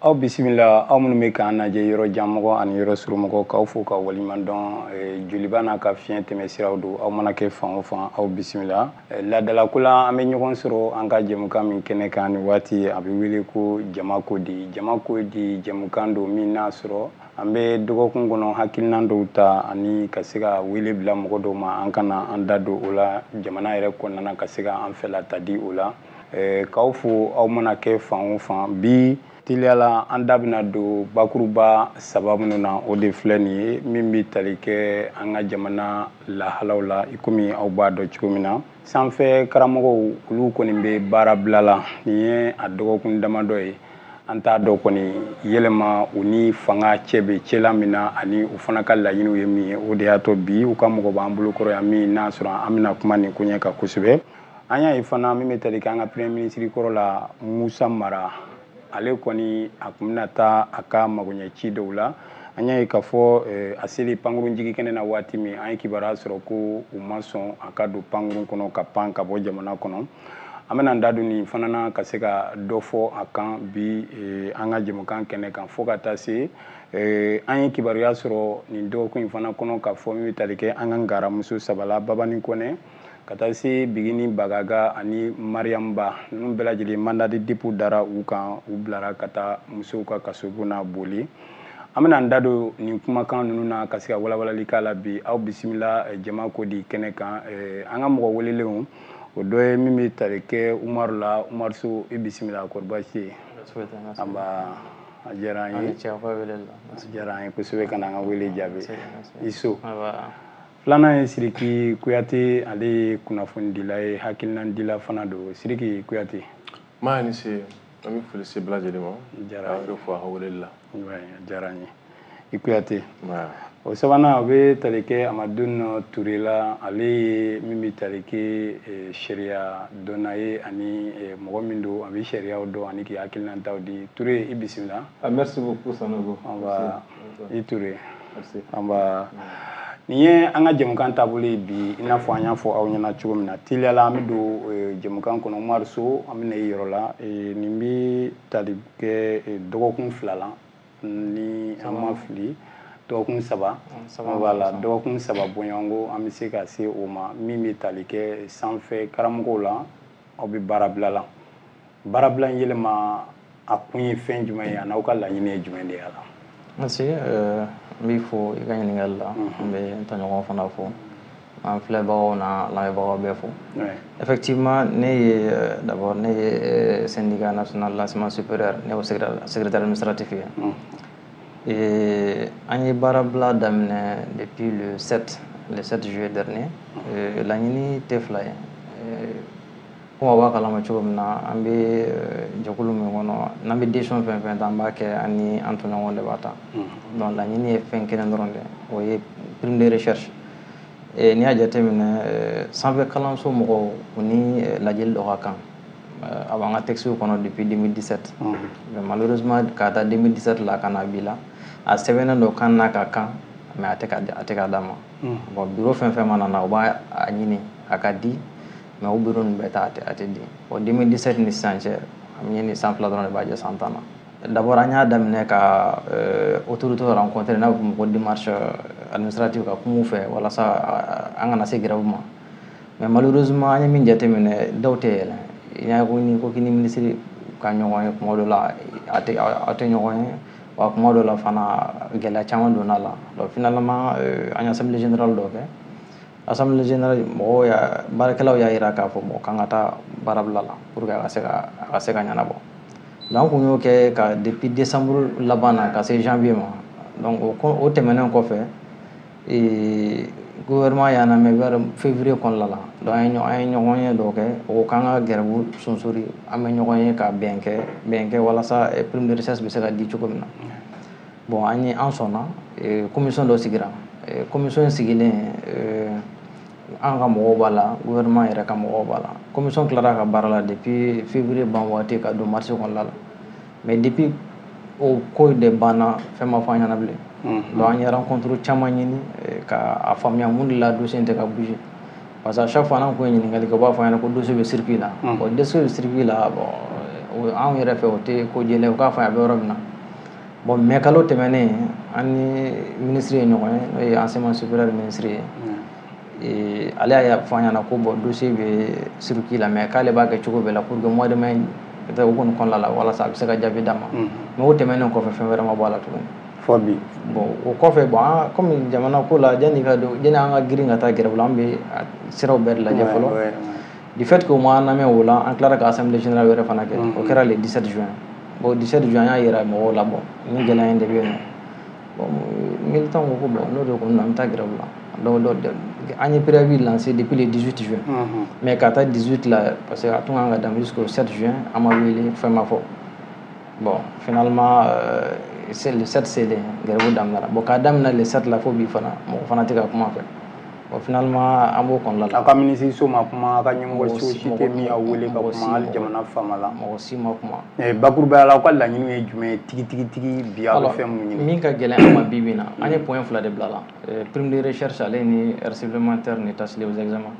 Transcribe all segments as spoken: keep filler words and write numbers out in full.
aw bisimila aw minnu bɛ k'an lajɛ yɔrɔ janmɔgɔ ani yɔrɔ surumɔgɔ k'aw fo ka waliɲuman dɔn joliba n'a ka fiɲɛ tɛmɛ siraw don aw mana kɛ fan o fan aw bisimila ladalako la an bɛ ɲɔgɔn sɔrɔ an ka jɛmukan min kɛnɛ kan ni waati a bɛ wele ko jama ko di jama ko di jɛmukan don min n'a sɔrɔ an bɛ dɔgɔkun kɔnɔ hakilina dɔw ta ani ka se ka wele bila mɔgɔ dɔw ma an kana an da don o la jamana yɛrɛ kɔnɔna ka se ka an fɛla ta di o la k'aw fo aw mana kɛ fan o fan bi teliyala an da bɛna don bakuruba saba minnu na o de filɛ nin ye min bɛ tali kɛ an ka jamana lahalaw la i komi aw b'a dɔn cogo min na sanfɛ karamɔgɔw olu kɔni bɛ baara bila la nin ye a dɔgɔkun damadɔ ye an t'a dɔn kɔni yɛlɛma u ni fanga cɛ bɛ cɛla min na ani u fana ka laɲiniw ye min ye o de y'a to bi u ka mɔgɔ b'an bolo kɔrɔ yan min n'a sɔrɔ an bɛna kuma nin ko ɲɛ kan kosɛbɛ an y'a ye fana min bɛ tali kɛ an ka premier ministre kɔrɔ la Musa Mara ale kɔni a kun bɛna taa a ka magoɲɛ ci dɔw la an y'a ye k'a fɔ a seli pankurun jigi kɛnɛ na waati min an ye kibaruya sɔrɔ ko u ma sɔn a ka don pankurun kɔnɔ ka pan ka bɔ jamana kɔnɔ an bɛna an da don nin fana na ka se ka dɔ fɔ a kan bi an ka jɛmukan kɛnɛ kan fo ka taa se an ye kibaruya sɔrɔ nin dɔgɔkun in fana kɔnɔ ka fɔ min bɛ tali kɛ an ka ngaramuso sabala Babani Kɔnɛ ka taa se Bigini Bagaga ani Mariamba ninnu bɛɛ lajɛlen mandat de dépôt dara u kan u bilara ka taa musow ka kasobon na boli an bɛna an da don nin kumakan ninnu na ka se ka walawalali k'a la bi aw bisimila jama ko di kɛnɛ kan an ka mɔgɔ welelenw o dɔ ye min bɛ tali kɛ Umaru la Umaru So i bisimila kɔri baasi tɛ yen an b'a a diyara an ye a diyara an ye kosɛbɛ ka na an ka wele jaabi i so filanan ye Siriki Kuyate ale ye kunnafoni dila ye hakilina dila fana don Siriki Kuyate maa ni se an bɛ foli se bɛɛ lajɛlen ma diyara an ye fɔ a ka weleli la a diyara an ye i Kuyate o sabanan o bɛ tali kɛ Amadou Ture la ale ye min bɛ tali kɛ sariya dɔnna ye ani mɔgɔ min don a bɛ sariyaw dɔn ani k'i hakilina taw di Ture i bisimila merci beaucoup Sanogo an b'a i Ture an b'a nin ye an ka jɛmukan taabolo ye bi i n'a fɔ an y'a fɔ aw ɲɛna cogo min na teliyala an bɛ don jɛmukan kɔnɔ Umaru So an bɛna i yɔrɔ la nin bɛ tali kɛ dɔgɔkun fila la ni an ma fili dɔgɔkun saba voilà dɔgɔkun saba bɔɲɔgɔnko an bɛ se ka se o ma min bɛ tali kɛ sanfɛ karamɔgɔw la aw bɛ baara bila la baara bila in yɛlɛma a kun ye fɛn jumɛn ye a n'aw ka laɲini ye jumɛn de y'a la. Merci n b'i fo i ka ɲininkali la n bɛ n tɔɲɔgɔn fana fo an filɛbagaw n'a lamɛnbagaw bɛɛ fo effectivement ne ye d'abord ne ye syndicat national l'enseignement supérieur ne y'o secrétaire administratif ye an ye baara bila daminɛ depuis le sept le sept juillet dernier laɲini tɛ fila ye kuma b'a kalama cogo min na an bɛ jɛkulu min kɔnɔ n'an bɛ décision fɛn fɛn ta an b'a kɛ an ni an tɔɲɔgɔnw de b'a ta donc laɲini ye fɛn kelen dɔrɔn de o ye prime de recherche n'i y'a jateminɛ sanfɛ kalanso mɔgɔw u ni lajɛli dɔ ka kan a b'an ka texte kɔnɔ depuis deux mille dix-sept mais malheureusement ka taa deux mille dix-sept la ka na bi la a sɛbɛnnen dɔ kan n'a ka kan mais a tɛ ka d'a ma bon bureau fɛn fɛn mana na u b'a ɲini a ka di mais o bureau ninnu bɛɛ ta a tɛ di bon deux mille dix-sept ni sisan cɛ an ye nin san fila dɔrɔn de b'a jɛ san tan na d'abord an y'a daminɛ ka autorité rencontré n'a bɛ fɔ ko démarche administrative ka kuma u fɛ walasa an kana se grève ma mais malheureusement an ye min jateminɛ dɔw tɛ yɛlɛ i y'a ko ni ko k'i ni ministre ka ɲɔgɔn ye kuma dɔ la a tɛ aw tɛ ɲɔgɔn ye wa kuma dɔ la fana gɛlɛya caman donna la donc finalement an ye assemblée générale dɔ kɛ assemblée générale mɔgɔw y'a baarakɛlaw y'a jira k'a fɔ mɔgɔ kan ka taa baara bila la pour que a ka se ka a ka se ka ɲɛnabɔ donc an kun y'o kɛ ka depuis décembre laban na ka se janvier ma donc o tɛmɛnen kɔfɛ gouvernement y'an lamɛn vers février kɔnɔna la donc an ye ɲɔgɔn ye dɔ kɛ o k'an ka grève sonsori an bɛ ɲɔgɔn ye ka bɛn kɛ bɛn kɛ walasa prime de recherche bɛ se ka di cogo min na bon an ye an sɔnna commission dɔ sigira commission in sigilen an ka mɔgɔw b'a la gouvernement yɛrɛ ka mɔgɔw b'a la commission tilara ka baara la depuis février ban waati ka don mars kɔnɔna la mais depuis o ko de banna fɛn ma fɔ an ɲɛna bilen donc an ye rencontre caman ɲini k'a faamuya mun de la dossier in tɛ ka bouger parce que à chaque fois n'an kun ye ɲininkali kɛ u b'a fɔ an ɲɛna ko dossier bɛ circuit la bon dossier bɛ circuit la bon anw yɛrɛ fɛ o tɛ ko jɛlen ye u k'a fɔ a bɛ yɔrɔ min na bon mais kalo tɛmɛnen an ni ministre ye ɲɔgɔn ye n'o ye enseignement supérieur ministre ye et ale y'a fɔ an ɲɛna ko bon dossier bɛ circuit la mais k'ale b'a kɛ cogo bɛɛ la pour que mois de mai peut-être o kɔni kɔnɔna la walasa a bɛ se ka jaabi d'a ma mais o tɛmɛnen kɔfɛ fɛn wɛrɛ ma bɔ a la tuguni fɔ bi bon o kɔfɛ bon an comme jamana ko la yanni ka don yanni an ka girin ka taa grève la an bɛ siraw bɛɛ de lajɛ fɔlɔ du fait que o ma lamɛn o la an tilara ka assemblée générale wɛrɛ fana kɛ o kɛra le dix-sept juin bon dix-sept juin an y'a yira mɔgɔw la bon ni gɛlɛya in de bɛ yen nɔ bon militant ko ko bon n'o de ko an bɛ taa grève la donc an ye préavis lancé depuis le dix-huit juin mais ka taa dix-huit la parce que a tun kan ka daminɛ jusqu'au sept juin an ma wele fɛn ma fɔ bon finalement c'est le sept selen grève daminɛra bon k'a daminɛ le sept la fo bi fana mɔgɔ fana tɛ ka kuma fɛ bon finalement an b'o kɔnɔna la a ka ministre so ma kuma a ka ɲɛmɔgɔ si si tɛ min y'a wele ka kuma hali jamana faama la mɔgɔ si ma kuma bakurubaya la aw ka laɲini ye jumɛn ye tigi tigi tigi bi a bɛ fɛn mun ɲini min ka gɛlɛn an ma bi bi in na an ye point fila de bila la prime de recherche ale ni heure supplémentaire ni tâches liées aux examens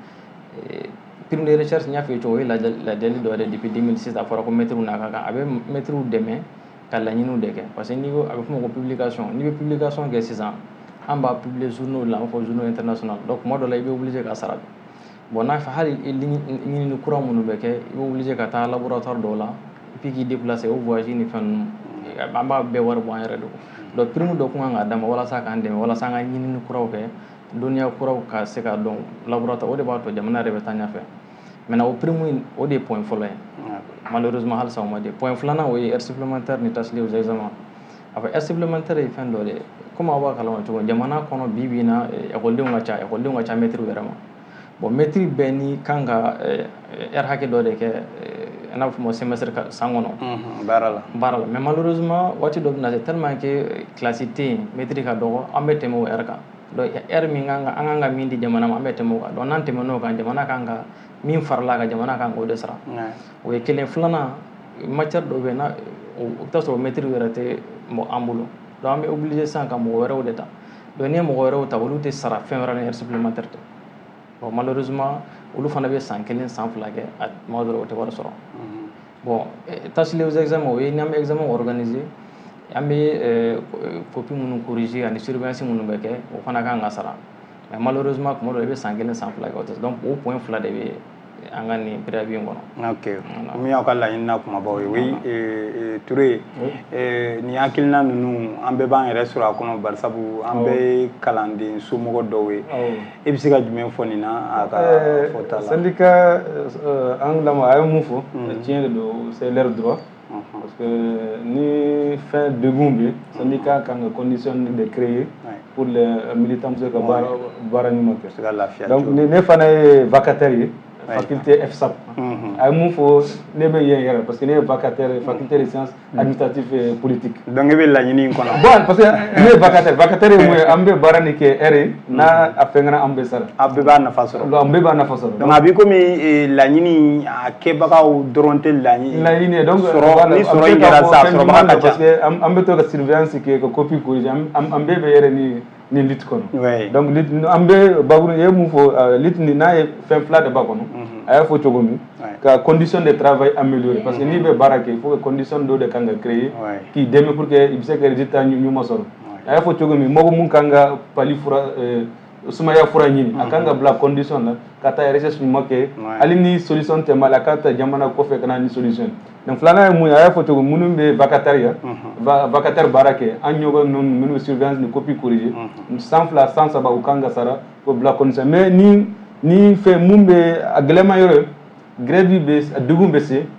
prime de recherche n y'a fɔ i cogo o ye lajɛli dɔ yɛrɛ depuis deux mille six a fɔra ko mɛtiriw n'a ka kan a bɛ mɛtiriw dɛmɛ ka laɲiniw de kɛ parce que n'i ko a bɛ f'o ma ko publication n'i bɛ publication kɛ sisan an b'a publier journaux la an b'a fɔ journaux international donc tuma dɔ la i bɛ obligé ka sara bon n'a fɛ hali ɲinini kura minnu bɛ kɛ i bɛ obligé ka taa laboratoire dɔw la et puis k'i déplacer o voyage ni fɛn ninnu an b'a bɛɛ wari bɔ an yɛrɛ de donc prime dɔ kun kan ka d'a ma walasa k'an dɛmɛ walasa an ka ɲinini kuraw kɛ dɔnniya kuraw ka se ka dɔn laboratoire o de b'a to jamana yɛrɛ bɛ taa ɲɛfɛ maintenant o prime in o de ye point fɔlɔ ye malheureusement halisa o ma di point filanan o ye heure supplémentaire ni tâches liées aux examens a fɔ heure supplémentaire ye fɛn dɔ de ye comme aw b'a kalama cogo jamana kɔnɔ bi bi in na ekɔlidenw ka ca ekɔlidenw ka ca mɛtiriw yɛrɛ ma bon mɛtiri bɛɛ ni kan ka heure hakɛ dɔ de kɛ i n'a fɔ semestre san kɔnɔ baara la baara la mais malheureusement waati dɔ bɛ na se tellement que classe tɛ yen mɛtiri ka dɔgɔ an bɛ tɛmɛ o heure kan donc heure min kan ka an kan ka min di jamana ma an bɛ tɛmɛ o kan donc n'an tɛmɛn'o kan jamana kan ka min farala kan jamana kan k'o de sara o ye kelen filanan matière dɔ bɛ yen na o bɛ taa sɔrɔ mɛtiriw yɛrɛ tɛ an bolo donc an bɛ obligé sisan ka mɔgɔ wɛrɛw de ta donc n'i ye mɔgɔ wɛrɛw ta olu tɛ sara fɛn wɛrɛ ni heure supplémentaire tɛ bon malheureusement olu fana bɛ san kelen san fila kɛ a tuma dɔw la o tɛ wari sɔrɔ bon tâches liées aux examens o ye n'an bɛ examen organiser an bɛ copie minnu corriger ani surveillance minnu bɛ kɛ o fana kan ka sara mais malheureusement tuma dɔw la i bɛ san kelen san fila kɛ o tɛ donc o point fila de bɛ an ka nin préavis in kɔnɔ. ok min y'aw ka laɲinina kumabaw ye oui Toure nin hakilina ninnu an bɛɛ b'an yɛrɛ sɔrɔ a kɔnɔ bari sabu an bɛɛ ye kalanden somɔgɔ dɔw ye e bɛ se ka jumɛn fɔ nin na a ka fɔta la. syndicat an lamɔ a ye mun fɔ tiɲɛ de don c'est leur droit parce que ni fɛn degun bɛ syndicat kan ka condition de créer pour les militants bɛ se ka baara ɲuman kɛ donc ne fana ye vacataire ye faculté F S A P a ye mun fɔ ne bɛ yen yɛrɛ parce que ne ye vacataire faculté de sciences administratives et politiques donc e bɛ laɲini in kɔnɔ bon parce que ne ye vacataire vacataire ye mun ye an bɛ baara nin kɛ heure ye n'a a fɛngɛra an bɛ sara a bɛɛ b'a nafa sɔrɔ an bɛɛ b'a nafa sɔrɔ donc a b'i komi laɲini a kɛbagaw dɔrɔn tɛ laɲini laɲini ye donc sɔrɔ ni sɔrɔ in kɛra sa sɔrɔbaga ka ca parce que an bɛ to ka surveillance kɛ ka copie corriger an bɛɛ bɛ yɛrɛ ni ni lutte kɔnɔ donc lutte an bɛ bakuru ye mun fɔ lutte ni n'a ye fɛn fila de b'a kɔnɔ a y'a fɔ cogo min ka condition de travail améliorer parce que n'i bɛ baara kɛ il faut que condition dɔ de kan ka créer k'i dɛmɛ pour que i bɛ se ka résultat ɲuman sɔrɔ a y'a fɔ cogo min mɔgɔ mun kan ka pali fura sumaya fura ɲini a kan ka bila condition la ka taa recherche ɲuman kɛ hali ni solution tɛ ma la k'a ta jamana kɔfɛ ka na ni solution donc filanan ye mun ye a y'a fɔ cogo minnu bɛ vacataire ya vacataire baara kɛ an ɲɔgɔn ninnu minnu bɛ surveillance ni copie corriger san fila san saba u kan ka sara o bila condition mais ni ni fɛn mun bɛ a gɛlɛma yɔrɔ grève bɛ a degun bɛ se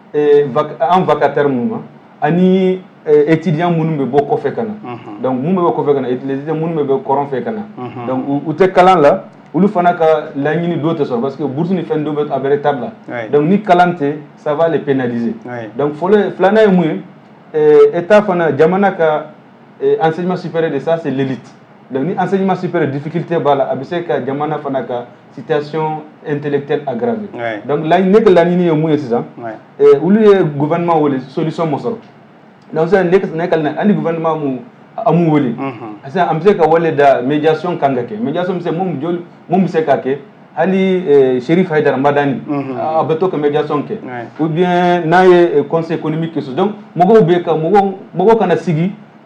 an vacataire minnu ma ani étudiant minnu bɛ bɔ kɔfɛ ka na donc mun bɛ bɔ kɔfɛ ka na étudiant minnu bɛ bɔ kɔrɔn fɛ ka na donc u tɛ kalan la olu fana ka laɲini dɔw tɛ sɔrɔ parce que bourse ni fɛn dɔw bɛ a bɛ table la donc ni kalan tɛ ça va les pénaliser donc fɔlɔ filanan ye mun ye état fana jamana ka enseignement supérieur de ça c'est l'élite donc ni enseignement supérieur difficulté b'a la a bɛ se ka jamana fana ka situation intellectuelle aggravée donc ne ka laɲini ye mun ye sisan olu ye gouvernement wele solution ma sɔrɔ donc sisan ne ka ani gouvernement mu amu wele sisan an bɛ se ka wale da médiation kan ka kɛ médiation bɛ se mun joli mun bɛ se ka kɛ hali Cherif Haidara Madani a bɛ to ka médiation kɛ ou bien n'a ye conseil économique kɛ so donc mɔgɔw bɛ ka mɔgɔw mɔgɔw kana sigi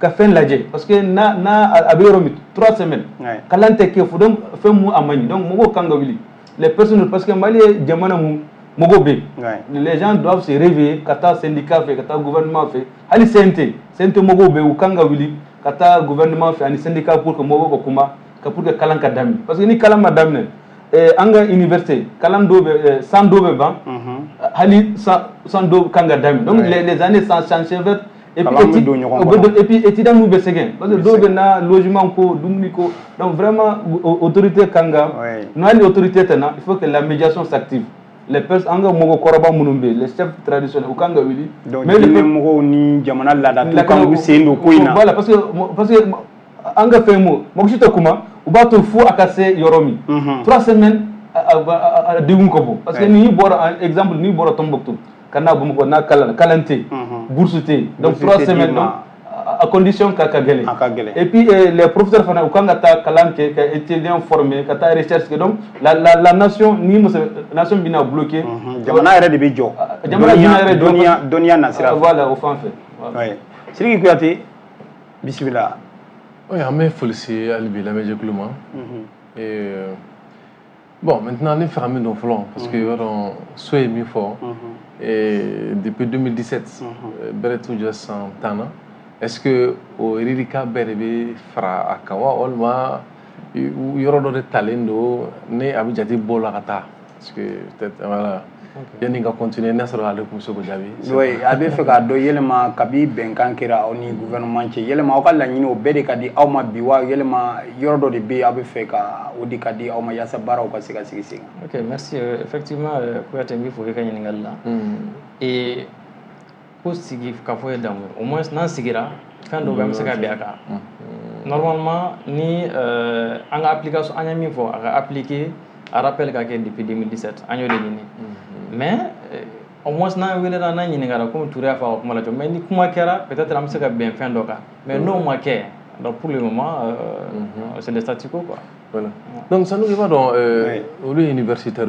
ka fen lajɛ parce que na na a bɛ yɔrɔ min trois semaines kalan tɛ kɛ fo donc fɛn mun a man ɲi donc mɔgɔw kan ka wuli les personnes parce que Mali ye jamana mun mɔgɔw bɛ yen les gens doivent se réveiller ka taa syndicat fɛ ka taa gouvernement fɛ hali C N T C N T mɔgɔw bɛ yen u kan ka wuli ka taa gouvernement fɛ ani syndicat pour que mɔgɔw ka kuma ka pour que kalan ka daminɛ parce que ni kalan ma daminɛ an ka université kalan dɔw bɛ san dɔw bɛ ban hali san dɔw kan ka daminɛ donc les années s'enchevêtrent et puis et puis étudiants nous bɛ sɛgɛn parce que dɔw bɛ na logement ko dumuni ko donc vraiment autorité kan ka n'a ni autorité tɛ na il faut que la médiation s'active les personnes an ka mɔgɔ kɔrɔba minnu bɛ yen les chefs traditionnels u kan ka wuli mais les mɔgɔw ni jamana laadatigiw kan k'u sen don ko in na voilà parce que parce que an ka fɛn mo mɔgɔ si tɛ kuma u b'a to fo a ka se yɔrɔ min trois semaines a degun ka bon parce que n'i bɔra exemple n'i bɔra Tombouctou ka na Bamakɔ n'a kalan kalan tɛ bourse tɛ donc trois semaines donc a condition ka ka gɛlɛn et puis les professeurs fana u kan ka taa kalan kɛ ka étudiants former ka taa recherche kɛ donc la la la nation ni nation bɛna bloquer jamana yɛrɛ de bɛ jɔ jamana yɛrɛ dɔnniya dɔnniya nasira voilà o fan fɛ Sidiki Kuyate bisimila. Oui, on m'a félicité à l'I B, la médiatique. Et bon, maintenant, nous faisons nos flancs parce que nous sommes mis fort. Et depuis deux mille dix-sept, Beretou just en Tana. Est-ce que au Ririka Berebe fera à Kawa Olma, il y aura des talents, né Abidjati Bolakata? Parce que peut-être, voilà. Yani ka continuer n'a sɔrɔ ale kun seko jaabi. Oui, a bɛ fɛ ka dɔ yɛlɛma kabi bɛnkan kɛra aw ni gouvernement cɛ yɛlɛma aw ka laɲini o bɛɛ de ka di aw ma bi wa yɛlɛma yɔrɔ dɔ de bɛ aw bɛ fɛ ka o de ka di aw ma yaasa baaraw ka se ka sigi sen kan. Ok, merci. Euh, effectivement, Kuyate n b'i fo i ka ɲininkali la. Et ko sigi ka fɔ ye damu au moins n'an sigira fɛn dɔw bɛ an bɛ se ka bɛn a kan. Normalement ni euh, an ka application an ye min fɔ a ka appliquer a rappel ka kɛ depuis deux mille dix-sept an y'o de ɲini. Mais au moins n'an welela n'an ɲininkara comme Touré y'a fɔ a ka kuma la cogo mais ni kuma kɛra peut-être an bɛ se ka bɛn fɛn dɔ kan mais n'o ma kɛ donc pour le moment euh, mm-hmm. c'est le statu quo quoi. Voilà. Donc ça nous va dans euh, oui. Lui universitaire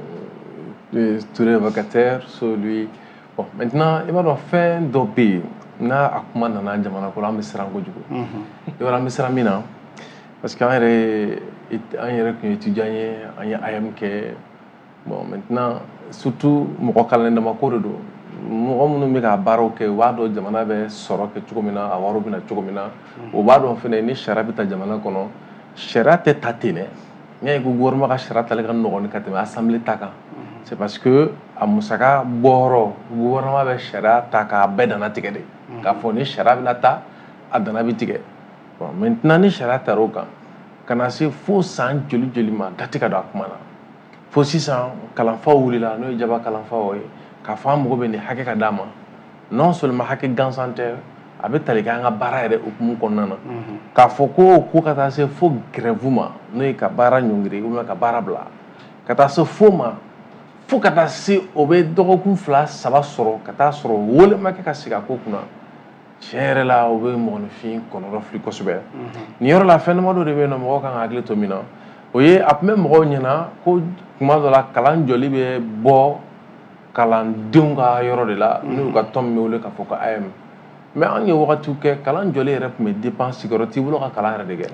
oui, Touré vacataire celui bon maintenant il va dans fin dɔ bɛ yen n'a a kuma nana jamana kɔnɔ an bɛ siran kojugu. I b'a dɔn an bɛ siran min na parce que an yɛrɛ an yɛrɛ tun ye étudiant ye an ye A M kɛ bon maintenant surtout mɔgɔ kalanden dama ko de don mɔgɔ minnu bɛ ka baaraw kɛ u b'a dɔn jamana bɛ sɔrɔ kɛ cogo min na a wariw bɛ na cogo min na u b'a dɔn fɛnɛ ni sariya bɛ ta jamana kɔnɔ sariya tɛ ta ten dɛ n'i y'a ye ko gouvernement ka sariya tali ka nɔgɔn ka tɛmɛ assemblée ta kan c'est parce que a musaka bɔyɔrɔ gouvernement bɛ sariya ta k'a bɛɛ dana tigɛ de k'a fɔ ni sariya bɛna ta a dana bɛ tigɛ bon maintenant ni sariya tar'o kan ka na se fo san joli joli ma date ka don a kuma na fo sisan kalanfaw wulila n'o ye jaba kalanfaw ye k'a fɔ an mago bɛ nin hakɛ ka d'a ma non seulement hakɛ gansan tɛ a bɛ tali kɛ an ka baara yɛrɛ hukumu kɔnɔna na k'a fɔ ko ko ka taa se fo grève ma n'o ye ka baara ɲɔngiri ou bien ka baara bila ka taa se fo ma fo ka taa se o bɛ dɔgɔkun fila saba sɔrɔ ka taa sɔrɔ wole ma kɛ ka sigi a ko kunna tiɲɛ yɛrɛ la o bɛ mɔgɔninfin kɔnɔrɔ fili kosɛbɛ nin yɔrɔ la fɛn dama dɔ de bɛ yen nɔ mɔgɔw kan ka hakili to min na o ye a tun bɛ mɔgɔw ɲɛna ko kuma dɔ la kalan jɔli bɛ bɔ kalandenw ka yɔrɔ de la n'u ka tɔn min bɛ wele k'a fɔ ko A M mais an ye wagatiw kɛ kalan jɔli yɛrɛ tun bɛ dépend sigiyɔrɔ t'i bolo ka kalan yɛrɛ de kɛ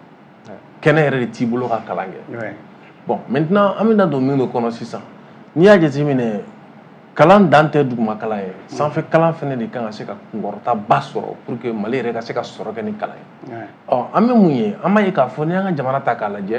kɛnɛ yɛrɛ de t'i bolo ka kalan kɛ bon maintenant an bɛna don min de kɔnɔ sisan n'i y'a jateminɛ kalan dan tɛ duguma kalan ye sanfɛ kalan fɛnɛ de kan ka se ka kunkɔrɔta ba sɔrɔ pour que Mali yɛrɛ ka se ka sɔrɔ kɛ ni kalan ye ɔ an bɛ mun ye an b'a ye k'a fɔ n'i y'an ka jamana ta k'a lajɛ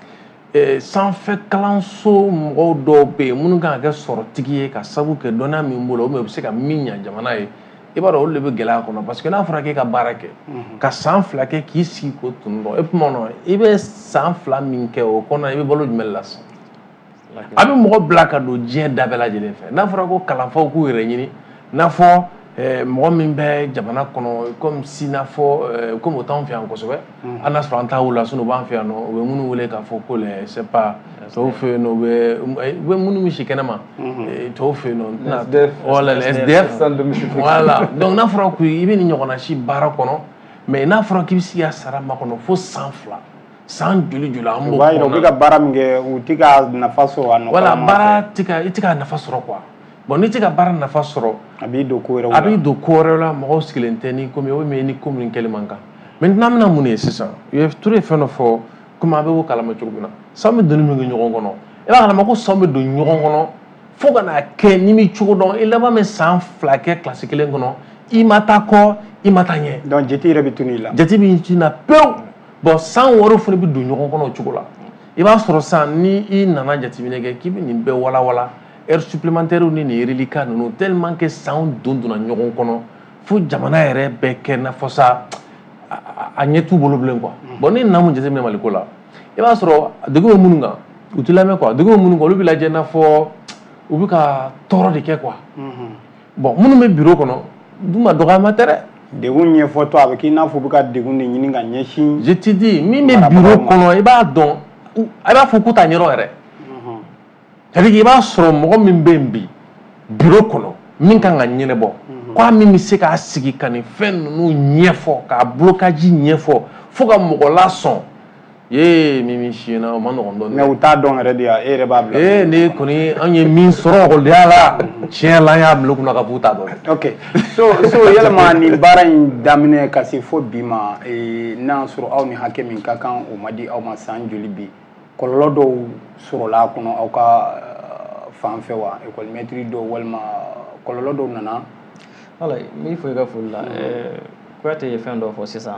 sanfɛ kalanso mɔgɔw dɔw bɛ yen minnu kan ka kɛ sɔrɔtigi ye ka sabu kɛ dɔnniya min bolo o bɛ se ka min ɲɛ jamana ye i b'a dɔn olu de bɛ gɛlɛya kɔnɔ parce que n'a fɔra k'e ka baara kɛ ka san fila kɛ k'i sigi k'o tun dɔn e kuma nɔ i bɛ san fila min kɛ o kɔnɔ i bɛ balo jumɛn la sisan a bɛ mɔgɔ bila ka don diɲɛ da bɛɛ lajɛlen fɛ n'a fɔra ko kalanfaw k'u yɛrɛ ɲini n'a fɔ mɔgɔ min bɛ jamana kɔnɔ comme si n'a fɔ comme o t'anw fɛ yan kosɛbɛ hali n'a sɔrɔ an t'a wolo la sinon u b'an fɛ yan nɔ u bɛ minnu wele k'a fɔ ko les c'est pas tɔw fɛ yen nɔ u bɛ u bɛ minnu bɛ si kɛnɛma tɔw fɛ yen nɔ voilà les S D F voilà donc n'a fɔra ko i bɛ nin ɲɔgɔnna si baara kɔnɔ mais n'a fɔra k'i bɛ se ka sara makɔnɔ fo san fila san joli joli an b'o kɔnɔ u bɛ ka baara min kɛ u tɛ ka nafa sɔrɔ a nɔfɛ voilà baara tɛ ka i tɛ ka nafa sɔrɔ quoi bon ni tɛ ka baara nafa sɔrɔ a b'i don ko wɛrɛw la a b'i don ko wɛrɛw la mɔgɔw sigilen tɛ ni komi o mais ni ko min kɛli man kan maintenant an bɛna mun ye sisan u ye Ture fɛn dɔ fɔ komi a bɛ bɔ kalama cogo min na san bɛ donni min kɛ ɲɔgɔn kɔnɔ i b'a kalama ko san bɛ don ɲɔgɔn kɔnɔ fo ka n'a kɛ n'i mi cogo dɔn i laban bɛ san fila kɛ kilasi kelen kɔnɔ i ma taa kɔ i ma taa ɲɛ donc jate yɛrɛ bɛ tunu i la jate b'i tunu na pewu bon san wɔɔrɔ fana bɛ don ɲɔgɔn kɔnɔ o cogo la i b'a sɔrɔ san ni i nana jateminɛ kɛ k'i bɛ nin bɛɛ walawala heure supplémentaire ni nin reliquat ninnu tellement que sanw don donna ɲɔgɔn kɔnɔ fo jamana yɛrɛ bɛɛ kɛ n'a fɔ sa a ɲɛ t'u bolo bilen quoi bon ni nana mun jateminɛ Maliko la i b'a sɔrɔ degun bɛ minnu kan u tɛ lamɛn quoi degun bɛ minnu kan olu bɛ lajɛ n'a fɔ u bɛ ka tɔɔrɔ de kɛ quoi bon minnu bɛ bureau kɔnɔ duma dɔgɔyama tɛ dɛ degun ɲɛfɔtɔ a bɛ k'i n'a fɔ u bɛ ka degun de ɲini ka ɲɛsin je te dis min bɛ bureau kɔnɔ i b'a dɔn a b'a fɔ k'u t'a ɲɛdɔn yɛrɛ c'est à dire i b'a sɔrɔ mɔgɔ min bɛ yen bi bureau kɔnɔ min kan ka ɲɛnabɔ k'a min bɛ se k'a sigi ka nin fɛn ninnu ɲɛfɔ k'a blocage ɲɛfɔ fo ka mɔgɔ lasɔn ye min min si na o ma nɔgɔn dɔɔnin mais u t'a dɔn yɛrɛ de e yɛrɛ b'a bila ee ne kɔni an ye min sɔrɔ ekɔlidenya la tiɲɛ la an y'a bila u kunna ka fɔ u t'a dɔn ok so so yalima nin baara in daminɛ ka se fo bi ma n'a sɔrɔ aw ni hakɛ min ka kan o ma di aw ma san joli bi kɔlɔlɔ dɔw sɔrɔla a kɔnɔ aw ka fan fɛ wa école maîtrise dɔw walima kɔlɔlɔ dɔw nana wala n b'i fɔ i ka foli la Kuyate ye fɛn dɔ fɔ sisan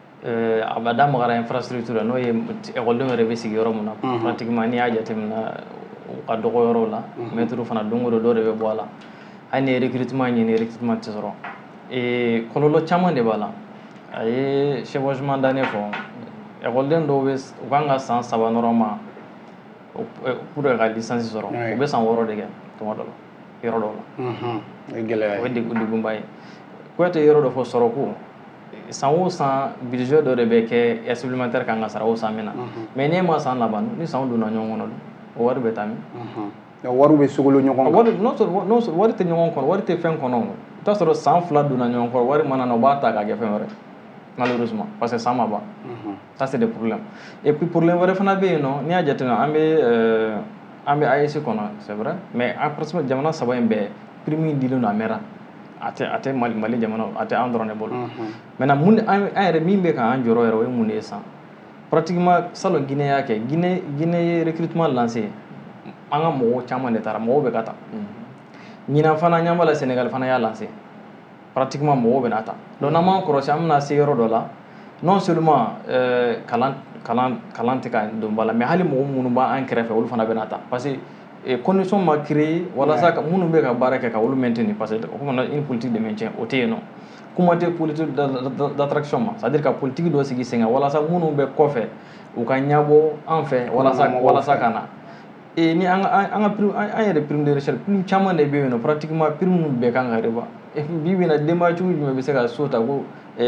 a bɛ da magara infrastructure n'o ye ekɔlidenw yɛrɛ bɛ sigi yɔrɔ min na pratiquement n'i y'a jateminɛ u ka dɔgɔ yɔrɔw la maître fana don o don dɔ de bɛ bɔ a la hali ni ye recrutement ɲini recrutement tɛ sɔrɔ kɔlɔlɔ caman de b'a la a ye chevauchement d'année fɔ ekɔliden dɔw bɛ u kan ka san saba normalement pour ka licence sɔrɔ u bɛ san wɔɔrɔ de kɛ tuma dɔ la yɔrɔ dɔw la o ye degunba ye Kuyate yɔrɔ dɔ fɔ sɔrɔko san o san budget dɔ de bɛ kɛ supplémentaire kan ka sara o san min na mais n'e ma san laban ni san donna ɲɔgɔn kɔnɔ o wari bɛ taa min wari bɛ sogolo ɲɔgɔn kan wari non seulement wari tɛ ɲɔgɔn kɔnɔ wari tɛ fɛn kɔnɔ i t'a sɔrɔ san fila donna ɲɔgɔn kɔnɔ wari mana na o b'a ta k'a kɛ fɛn wɛrɛ malheureusement parce que san ma ban ça c'est des problèmes et puis problème wɛrɛ fana bɛ yen nɔ n'i y'a jateminɛ an bɛ an bɛ A E S kɔnɔ c'est vrai mais en principe jamana saba in bɛɛ prime in dilen don a mɛnna a tɛ a tɛ Mali Mali jamana a tɛ an dɔrɔn de bolo maintenant mun an yɛrɛ min bɛ k'an jɔrɔ yɛrɛ o ye mun de ye san pratiquement salon Guinée y'a kɛ Guinée Guinée ye recrutement lancé an ka mɔgɔw caman de taara mɔgɔw bɛ ka taa ɲinan fana ɲan b'a la Sénégal fana y'a lancé pratiquement mɔgɔw bɛ na ta donc n'an m'an kɔlɔsi an bɛna se yɔrɔ dɔ la non seulement kalan kalan kalan tɛ ka don ba la mais hali mɔgɔ minnu b'an kɛrɛfɛ olu fana bɛ na ta parce que condition ma créé walasa ka minnu bɛ ka baara kɛ ka olu maintenir parce que comme on a une politique de maintien o tɛ yen nɔ kuma tɛ politique d'attraction ma c'est à dire ka politique dɔ sigi sen kan walasa minnu bɛ kɔfɛ u ka ɲɛbɔ an fɛ walasa walasa ka na et ni an ka an ka prime an yɛrɛ prime de recherche prime caman de bɛ yen nɔ pratiquement prime ninnu bɛɛ kan ka revoir et puis bi bi in na denbaya cogo jumɛn bɛ se ka so ta ko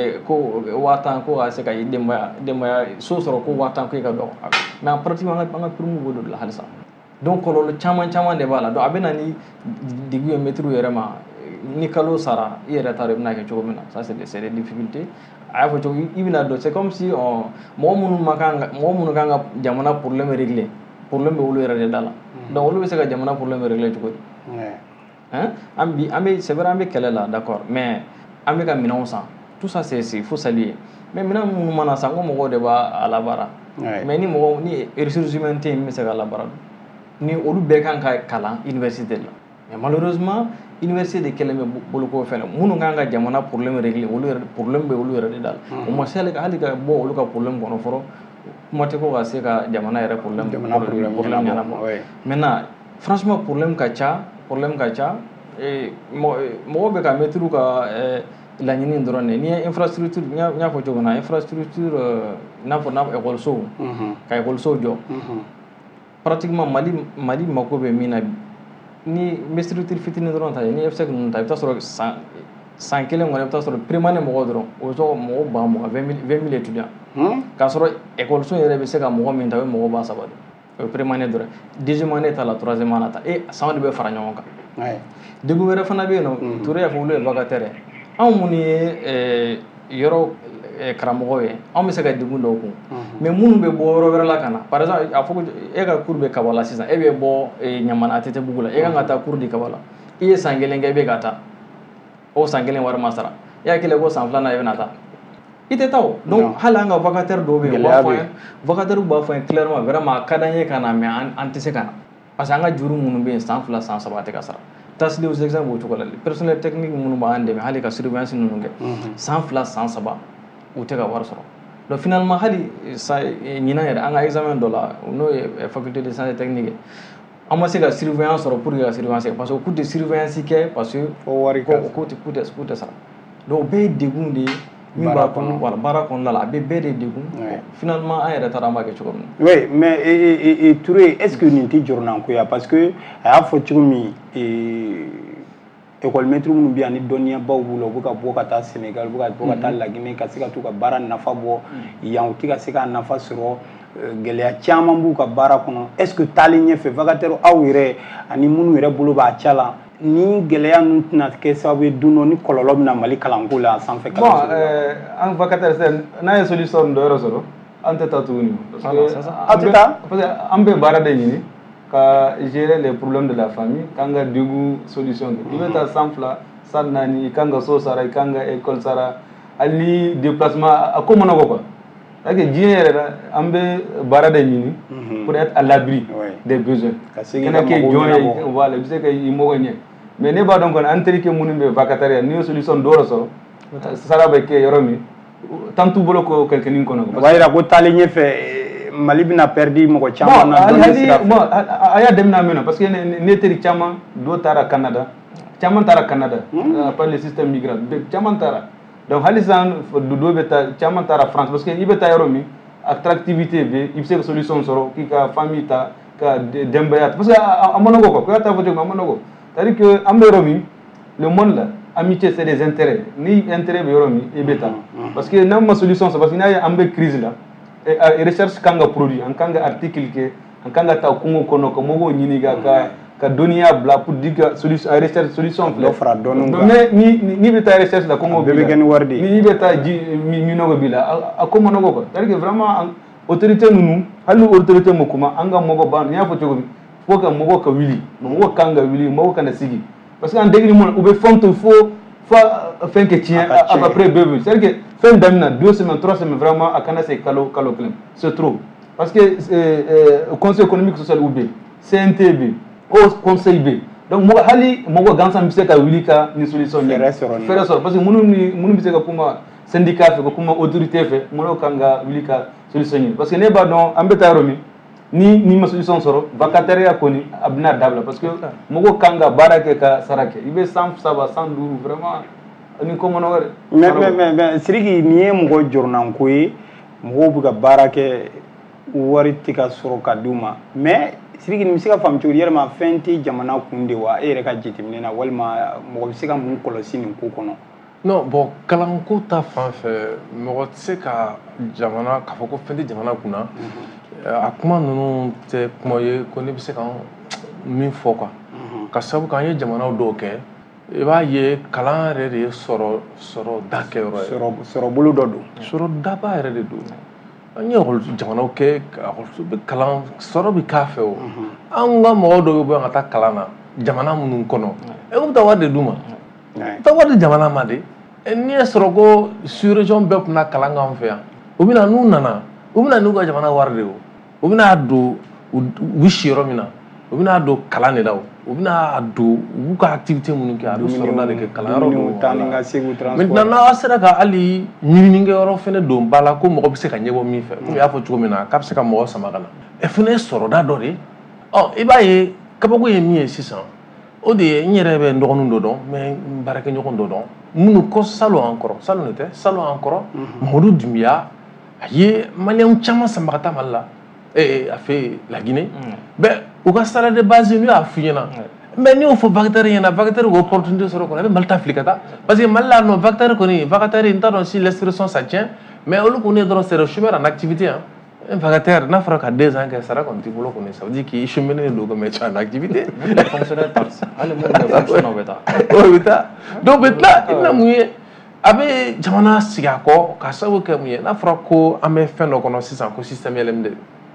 ko waa tan ko ka se ka denbaya denbaya so sɔrɔ ko waa tan ko e ka dɔgɔ mais pratiquement an ka an ka prime b'o de la halisa donc kɔlɔlɔ caman caman de b'a la donc a bɛ na ni degun ye maître yɛrɛ ma ni kalo sara i yɛrɛ t'a dɔn i bɛna kɛ cogo min na ça c'est des c'est des difficultés a y'a fɔ cogo i bɛna dɔn c'est comme si mɔgɔ minnu ma kan ka mɔgɔ minnu kan ka jamana problème régler problème bɛ olu yɛrɛ de da la donc olu bɛ se ka jamana problème régler cogo di hein an bi an bɛ c'est vrai an bɛ kɛlɛ la d'accord mais an bɛ ka minɛnw san tout ça c'est c'est faut saluer mais minɛn minnu mana san ko mɔgɔw de b'a labaara mais ni mɔgɔ ni ressources humaines tɛ yen min bɛ se ka labaara ni olu bɛɛ kan ka kalan université la mais malheureusement université de kɛlen bɛ boloko fɛn la minnu kan ka jamana problème régler olu yɛrɛ problème bɛ olu yɛrɛ de da la o ma se hali ka bɔ olu ka problème kɔnɔ fɔlɔ kuma tɛ ko ka se ka jamana yɛrɛ problème problème ɲɛnabɔ maintenant franchement problème ka ca problème ka ca mɔgɔw bɛ ka mɛtiriw ka laɲini dɔrɔn de n'i ye infrastructure n y'a fɔ cogo min na infrastructure i n'a fɔ ekɔlisow ka ekɔlisow jɔ pratiquement Mali Mali mako bɛ min na ni structure fitinin dɔrɔn ta ye ni F S E C ninnu ta i bɛ taa sɔrɔ san san kelen kɔnɔ i bɛ taa sɔrɔ primaire mɔgɔw dɔrɔn o bɛ sɔrɔ mɔgɔ ba mugan vingt mille étudiants k'a sɔrɔ ekɔliso yɛrɛ bɛ se ka mɔgɔ min ta o ye mɔgɔ ba saba de o ye primaire dɔrɔn deuxième année ta la troisième année ta e san de bɛ fara ɲɔgɔn kan degun wɛrɛ fana bɛ yen nɔ Ture y'a fɔ olu ye vacataire anw minnu ye yɔrɔ karamɔgɔw ye anw bɛ se ka degun dɔw kun mais minnu bɛ bɔ yɔrɔ wɛrɛ la ka na par exemple a fɔ ko e ka cours bɛ Kaba la sisan e bɛ bɔ Ɲamana A T T bugu la e kan ka taa cours di Kaba la i ye san kelen kɛ i bɛ ka taa o san kelen wari ma sara i y'a kelen ko san filanan i bɛna taa i tɛ taa o donc hali an ka vacataire dɔw bɛ yen u b'a fɔ an vacataire b'a fɔ an clairement vraiment a ka d'an ye ka na mais an tɛ se ka na parce que an ka juru minnu bɛ yen san fila san saba a tɛ ka sara tasili aux exemples o cogo la personnel technique minnu b'an dɛmɛ hali ka surveillance ninnu kɛ san fila san saba u tɛ ka wari sɔrɔ donc finalement hali ɲinan yɛrɛ an ka examen dɔ la n'o ye faculté de sciences et techniques an ma se ka surveillance sɔrɔ pour que ka surveillance kɛ parce que k'u tɛ surveillance kɛ parce que k'u tɛ sara donc o bɛɛ ye degun de ye min b'a kɔnɔ wala baara kɔnɔna la a bɛ bɛɛ de degun finalement an yɛrɛ taara an b'a kɛ cogo min na. oui mais Touré est ce que nin tɛ jɔrɔnanko ye parce que a y'a fɔ cogo min école maître minnu bɛ yan ni dɔnniyabaw b'u la u bɛ ka bɔ ka taa Sénégal u bɛ ka bɔ ka taa Laginɛ ka se ka t'u ka baara nafa bɔ yan u tɛ ka se ka nafa sɔrɔ gɛlɛya caman b'u ka baara kɔnɔ est ce que taalen ɲɛfɛ vacataire aw yɛrɛ ani minnu yɛrɛ bolo b'a ca la ni gɛlɛya ninnu tɛna kɛ sababu ye don dɔ ni kɔlɔlɔ bɛna Mali kalanko la sanfɛ kalanso la. bon an vacataire n'a ye solution dɔ yɛrɛ sɔrɔ an tɛ taa tuguni parce que aw tɛ taa parce que an bɛ baara de ɲini ka gérer les problèmes de la famille k'an ka degun solution kɛ i bɛ taa san fila san naani i kan ka so sara i kan ka école sara hali ni déplacement a ko ma nɔgɔ quoi c'est à dire diɲɛ yɛrɛ la an bɛ baara de ɲini pour être à l'abri des besoins kana kɛ jɔn ye voilà i bɛ se ka i mɔgɔ ɲɛ mais ne b'a dɔn kɔni an terikɛ minnu bɛ vacataire n'i ye solution dɔ sɔrɔ sara bɛ kɛ yɔrɔ min tan t'u bolo ko kɛlɛkɛnin kɔnɔ. o b'a jira ko taalen ɲɛfɛ Mali bɛna perdu mɔgɔ caman na dɔɔnin sira fɛ. bon a y'a daminɛ min na parce que ne teri caman dɔ taara Canada caman taara Canada par le système migrant caman taara donc hali sisan dɔw bɛ taa caman taara France parce que i bɛ taa yɔrɔ min attractivité bɛ i bɛ se ka solution sɔrɔ k'i ka famille ta ka denbaya parce que a ma nɔgɔ quoi ko y'a ta fɔ cogo min a ma nɔgɔ c'est à dire que an bɛ yɔrɔ min le monde là amitié c'est des intérêts ni intérêt bɛ yɔrɔ min i bɛ taa parce que n'an ma solution sɔrɔ parce que n'a ye an bɛ crise la recherche kan ka produit an kan ka article kɛ an kan ka taa kungo kɔnɔ ka mɔgɔw ɲini ka ka dɔnniya bila pour dire que solution recherche solution filɛ fara dɔɔnin kan mais ni ni bɛ taa recherche la kɔngɔ b'i la bɛɛ bɛ kɛ ni wari de ye ni bɛ taa ji minɔgɔ b'i la a ko ma nɔgɔ quoi c'est à dire que vraiment autorité ninnu hali ni autorité ma kuma an ka mɔgɔ ban ni y'a fɔ cogo min fo ka mɔgɔ ka wuli mɔgɔ kan ka wuli mɔgɔ kana sigi parce que an degeli mun u bɛ fɛn to fo fo fɛn kɛ tiɲɛ à peu près bɛɛ bɛ c'est à dire que fɛn daminɛ deux semaines trois semaines vraiment a kana se kalo kalo kelen c'est trop parce que conseil économique social u bɛ C N T bɛ o conseil bɛ donc mɔgɔ hali mɔgɔ gansan bɛ se ka wuli ka ni solution ɲɛ fɛɛrɛ sɔrɔ parce que minnu ni minnu bɛ se ka kuma syndicat fɛ ka kuma autorité fɛ minnu kan ka wuli ka solution ɲini parce que ne b'a dɔn an bɛ taa yɔrɔ min ni ni ma solution sɔrɔ vacataire kɔni a bɛna dabila parce que mɔgɔ kan ka baara kɛ ka sara kɛ i bɛ san saba san duuru vraiment ni ko ma nɔgɔ dɛ. mais mais mais Sidiki nin ye mɔgɔ jɔrɔnanko ye mɔgɔw bɛ ka baara kɛ wari tɛ ka sɔrɔ ka d'u ma mais Sidiki nin bɛ se ka faamu cogo di yalima fɛn tɛ jamana kun de wa e yɛrɛ ka jateminɛ na walima mɔgɔ bɛ se ka mun kɔlɔsi nin ko kɔnɔ. non bon kalanko ta fan fɛ mɔgɔ tɛ se ka jamana k'a fɔ ko fɛn tɛ jamana kun na a kuma ninnu tɛ kuma ye ko ne bɛ se ka min fɔ quoi ka sabu k'an ye jamanaw dɔw kɛ i b'a ye kalan yɛrɛ de ye sɔrɔ sɔrɔ da kɛyɔrɔ ye sɔrɔ bolo dɔ don sɔrɔ daba yɛrɛ de don an ye jamanaw kɛ ekɔliso bɛ kalan sɔrɔ bɛ k'a fɛ o an ka mɔgɔw dɔw bɛ bɔ yan ka taa kalan na jamana minnu kɔnɔ e bɛ taa wari de d'u ma taa wari di jamana ma de n'i ye sɔrɔ ko sous-région bɛɛ tun bɛ kalan k'an fɛ yan u bɛna n'u nana u bɛna n'u ka jamana wari de o u bɛna don u si yɔrɔ min na u bɛna don kalan de la o u bɛna don u b'u ka activité minnu kɛ a bɛ sɔrɔ de kɛ kalanyɔrɔ ninnu maintenant n'a sera ka hali ɲininikɛ yɔrɔ fana don ba la ko mɔgɔ bɛ se ka ɲɛbɔ min fɛ komi i y'a fɔ cogo min na k'a bɛ se ka mɔgɔ sama ka na e fana ye sɔrɔda dɔ de ɔ i b'a ye kabako ye min ye sisan o de ye n yɛrɛ bɛ n dɔgɔnin dɔ dɔn mɛ n baarakɛɲɔgɔn dɔ dɔn minnu ko salon an kɔrɔ salon de tɛ salon an kɔrɔ Mamadu Dunbiya a ye maliyɛnw caman sama ka taa Mali la a fɛ Laginɛ bɛɛ u ka salaire de base n'u y'a f'i ɲɛna mais n'i y'o fɔ vacataire ɲɛna vacataire k'o opportunité sɔrɔ kɔni a bɛ Mali ta fili ka taa parce que Mali la non vacataire kɔni vacataire n t'a dɔn si l'expression ça tient mais olu kɔni ye dɔrɔn c'est le chômeur en activité hein un vacataire n'a fɔra ka deux ans kɛ sara kɔni t'i bolo kɔni ça veut dire qu'il chômeur don mais tu es en activité fonctionnaire taxe hali minnu bɛ fonctionnaire bɛ taa o bɛ taa donc maintenant i bɛna mun ye a bɛ jamana sigi a kɔ ka sababu kɛ mun ye n'a fɔra ko an bɛ fɛn dɔ kɔnɔ sisan ko système L M D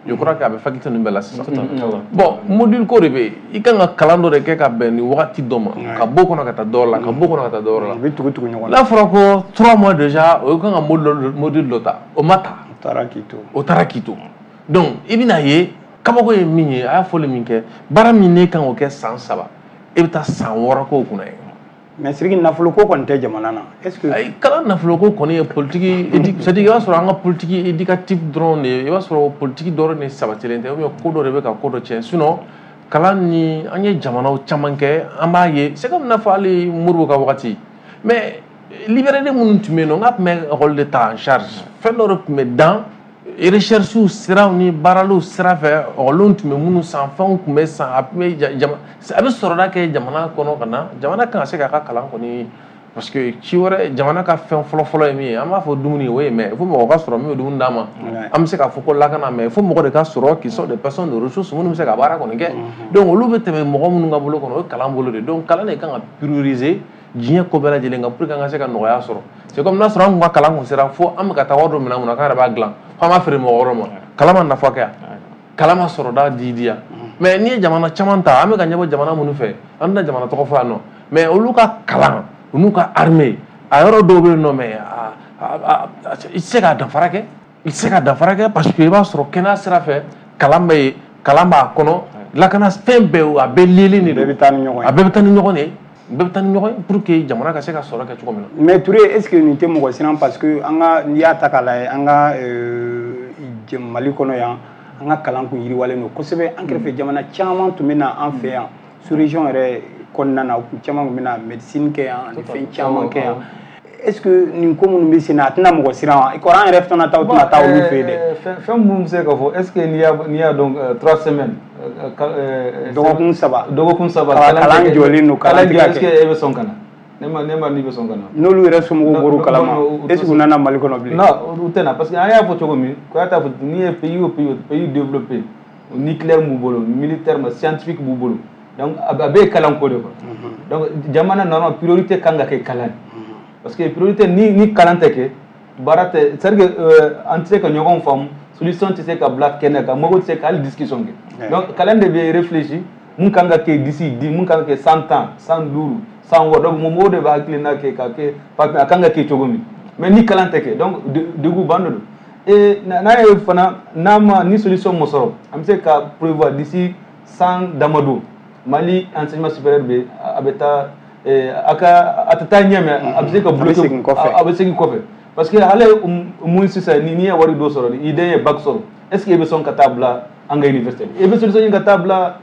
je crois que a bɛ faculté ninnu bɛɛ la sisan bon module ko de bɛ yen i kan ka kalan dɔ de kɛ ka bɛn ni wagati dɔ ma ka bɔ kɔnɔ ka taa dɔ la ka bɔ kɔnɔ ka taa dɔ la i bɛ tugu tugu ɲɔgɔn na n'a fɔra ko trois mois déjà o kan ka module dɔ ta o ma ta o taara k'i to o taara k'i to donc i bɛna ye kabako ye min ye a y'a fɔli min kɛ baara min ne kan k'o kɛ san saba e bɛ taa san wɔɔrɔ k'o kunna ye mais Sidiki nafolo ko kɔni tɛ jamana na est ce que ayi kalan nafolo ko kɔni ye politique c'est à dire i b'a sɔrɔ an ka politique éducative dɔrɔn de i b'a sɔrɔ politique dɔrɔn de sabatilen tɛ ou bien ko dɔ de bɛ ka ko dɔ tiɲɛ sinon kalan ni an ye jamanaw caman kɛ an b'a ye c'est comme n'a fɔ hali Modibo ka wagati mais libéré minnu tun bɛ yen nɔ n k'a tun bɛ école de ta en charge fɛn dɔ de tun bɛ dan recherche siraw ni baaraliw sira fɛ ɔkɔlidenw tun bɛ minnu san fɛnw tun bɛ san a tun bɛ jama a bɛ sɔrɔda kɛ jamana kɔnɔ ka na jamana kan ka se k'a ka kalan kɔni parce que ci wɛrɛ jamana ka fɛn fɔlɔ-fɔlɔ ye min ye an b'a fɔ dumuni o ye mais il faut mɔgɔ ka sɔrɔ min bɛ dumuni d'a ma an bɛ se k'a fɔ ko lakana mais il faut mɔgɔ de ka sɔrɔ qui sont des personnes de ressources minnu bɛ se ka baara kɔni kɛ donc olu bɛ tɛmɛ mɔgɔ minnu ka bolo kɔnɔ o ye kalan bolo de donc kalan de kan ka prioriser diɲɛ ko bɛɛ lajɛlen kan pour que an ka se ka nɔgɔya sɔrɔ c'est comme n'a sɔrɔ an kun ka kalan kun sera fo an bɛ ka taa wari dɔ minɛ mun na k'an yɛrɛ b'a dilan fo an b'a feere mɔgɔ wɛrɛ ma kalan ma nafa kɛ yan kalan ma sɔrɔda di di yan mais n'i ye jamana caman ta an bɛ ka ɲɛbɔ jamana minnu fɛ an tɛna jamana tɔgɔ fɔ yan nɔ mais olu ka kalan u n'u ka armée a yɔrɔ dɔw bɛ yen nɔ mais i tɛ se ka danfara kɛ i tɛ se ka danfara kɛ parce que i b'a sɔrɔ kɛnɛya sira fɛ kalan bɛ yen kalan b'a kɔnɔ lakana fɛn bɛɛ a bɛɛ lielen de don a bɛɛ bɛ taa ni ɲɔgɔn ye a bɛɛ bɛ taa ni ɲɔgɔn ye bɛɛ bɛ taa ni ɲɔgɔn ye pour que jamana ka se ka sɔrɔ kɛ cogo min na mais Touré est ce que nin tɛ mɔgɔ siran parce que an ka n'i y'a ta k'a lajɛ an ka Mali kɔnɔ yan an ka kalan kun yiriwalen don kosɛbɛ an kɛrɛfɛ jamana caman tun bɛ na an fɛ yan sous région yɛrɛ kɔnɔna na caman tun bɛ na médecine kɛ yan ani fɛn caman kɛ yan est ce que nin ko minnu bɛ sen na a tɛna mɔgɔ siran wa i kɔrɔ an yɛrɛ fana taw tɛna taa olu fɛ yen dɛ fɛn minnu bɛ se ka fɔ est ce que n'i y'a n'i y'a dɔn trois semaines dɔgɔkun saba dɔgɔkun saba kalan jɔlen don kalan tigɛ est ce que e bɛ sɔn ka na ne ma ne ma n'i bɛ sɔn ka na n'olu yɛrɛ somɔgɔw bɔr'u kalama est ce que u nana Mali kɔnɔ bilen non u tɛ na parce que an y'a fɔ cogo min ko y'a ta fɔ n'i ye pays o pays pays développé nucléaire b'u bolo militaire ma scientifique b'u bolo donc a bɛɛ ye kalan ko de quoi donc jamana normalement priorité kan ka kɛ kalan parce que priorité ni ni kalan tɛ kɛ baara tɛ c'est à dire que an tɛ se ka ɲɔgɔn faamu solution tɛ se ka bila kɛnɛ kan mɔgɔw tɛ se ka hali discussion kɛ donc kalan de bɛ réfléchir mun kan ka kɛ d'ici mun kan ka kɛ cent ans cent duuru cent wɔɔrɔ donc mɔgɔw de b'a hakilina kɛ ka kɛ papier a kan ka kɛ cogo min mais ni kalan tɛ kɛ donc degun ban de don et n'a ye fana n'a ma ni solution ma sɔrɔ an bɛ se ka prévoir d'ici san damadɔ Mali enseignement supérieur bɛ a bɛ taa a ka a tɛ taa ɲɛ mais a bɛ se ka bloquer a bɛ segin kɔfɛ parce que hali mun sisan ni n'i ye wari dɔ sɔrɔ i den ye bac sɔrɔ est ce que i bɛ sɔn ka taa bila an ka université i bɛ solution ɲini ka taa bila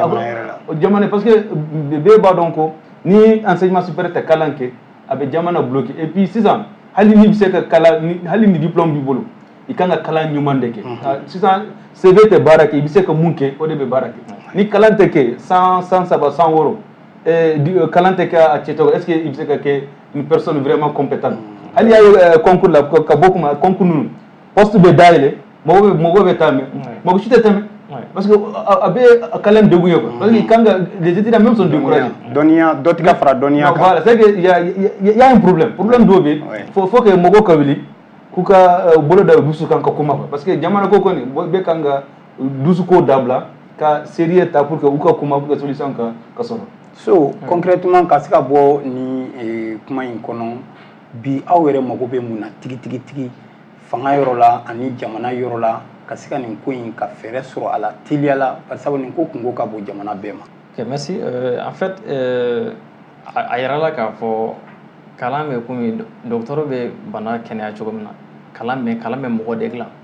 jamana parce que bɛɛ b'a dɔn ko ni enseignement supérieur tɛ kalan kɛ a bɛ jamana bloquer et puis sisan hali n'i bɛ se ka kalan hali ni diplôme b'i bolo i kan ka kalan ɲuman de kɛ sisan C V tɛ baara kɛ i bɛ se ka mun kɛ o de bɛ baara kɛ ni kalan tɛ kɛ san san saba san wɔɔrɔ kalan tɛ kɛ a cɛtɔ est ce que i bɛ se ka kɛ une personne vraiment compétente hali y'a ye concours la ka bɔ kuma concours ninnu poste bɛ dayɛlɛ mɔgɔ bɛ mɔgɔ bɛ taa mɛ mɔgɔ si tɛ tɛmɛ parce que a bɛ kalan degun ye quoi parce que i kan ka les étudiants même sont découragés dɔnniya dɔ tɛ ka fara dɔnniya kan voilà c'est que il y a il y a un problème problème dɔ bɛ yen faut faut que mɔgɔw ka wuli k'u ka bolo da dusu kan ka kuma quoi parce que jamana ko kɔni bɛɛ kan ka dusu ko dabila ka sérieux ta pour que u ka kuma pour que solution ka ka sɔrɔ so concrètement ka se ka bɔ ni kuma in kɔnɔ bi aw yɛrɛ mago bɛ mun na tigi tigi tigi fanga yɔrɔ la ani jamana yɔrɔ la ka se ka nin ko in ka fɛɛrɛ sɔrɔ a la teliya la parce que nin ko kungo ka bon jamana bɛɛ ma. ok merci euh, en fait euh, a yɛrɛ la k'a fɔ kalan bɛ komi dɔgɔtɔrɔ bɛ bana kɛnɛya cogo min na kalan bɛ kalan bɛ mɔgɔ de dilan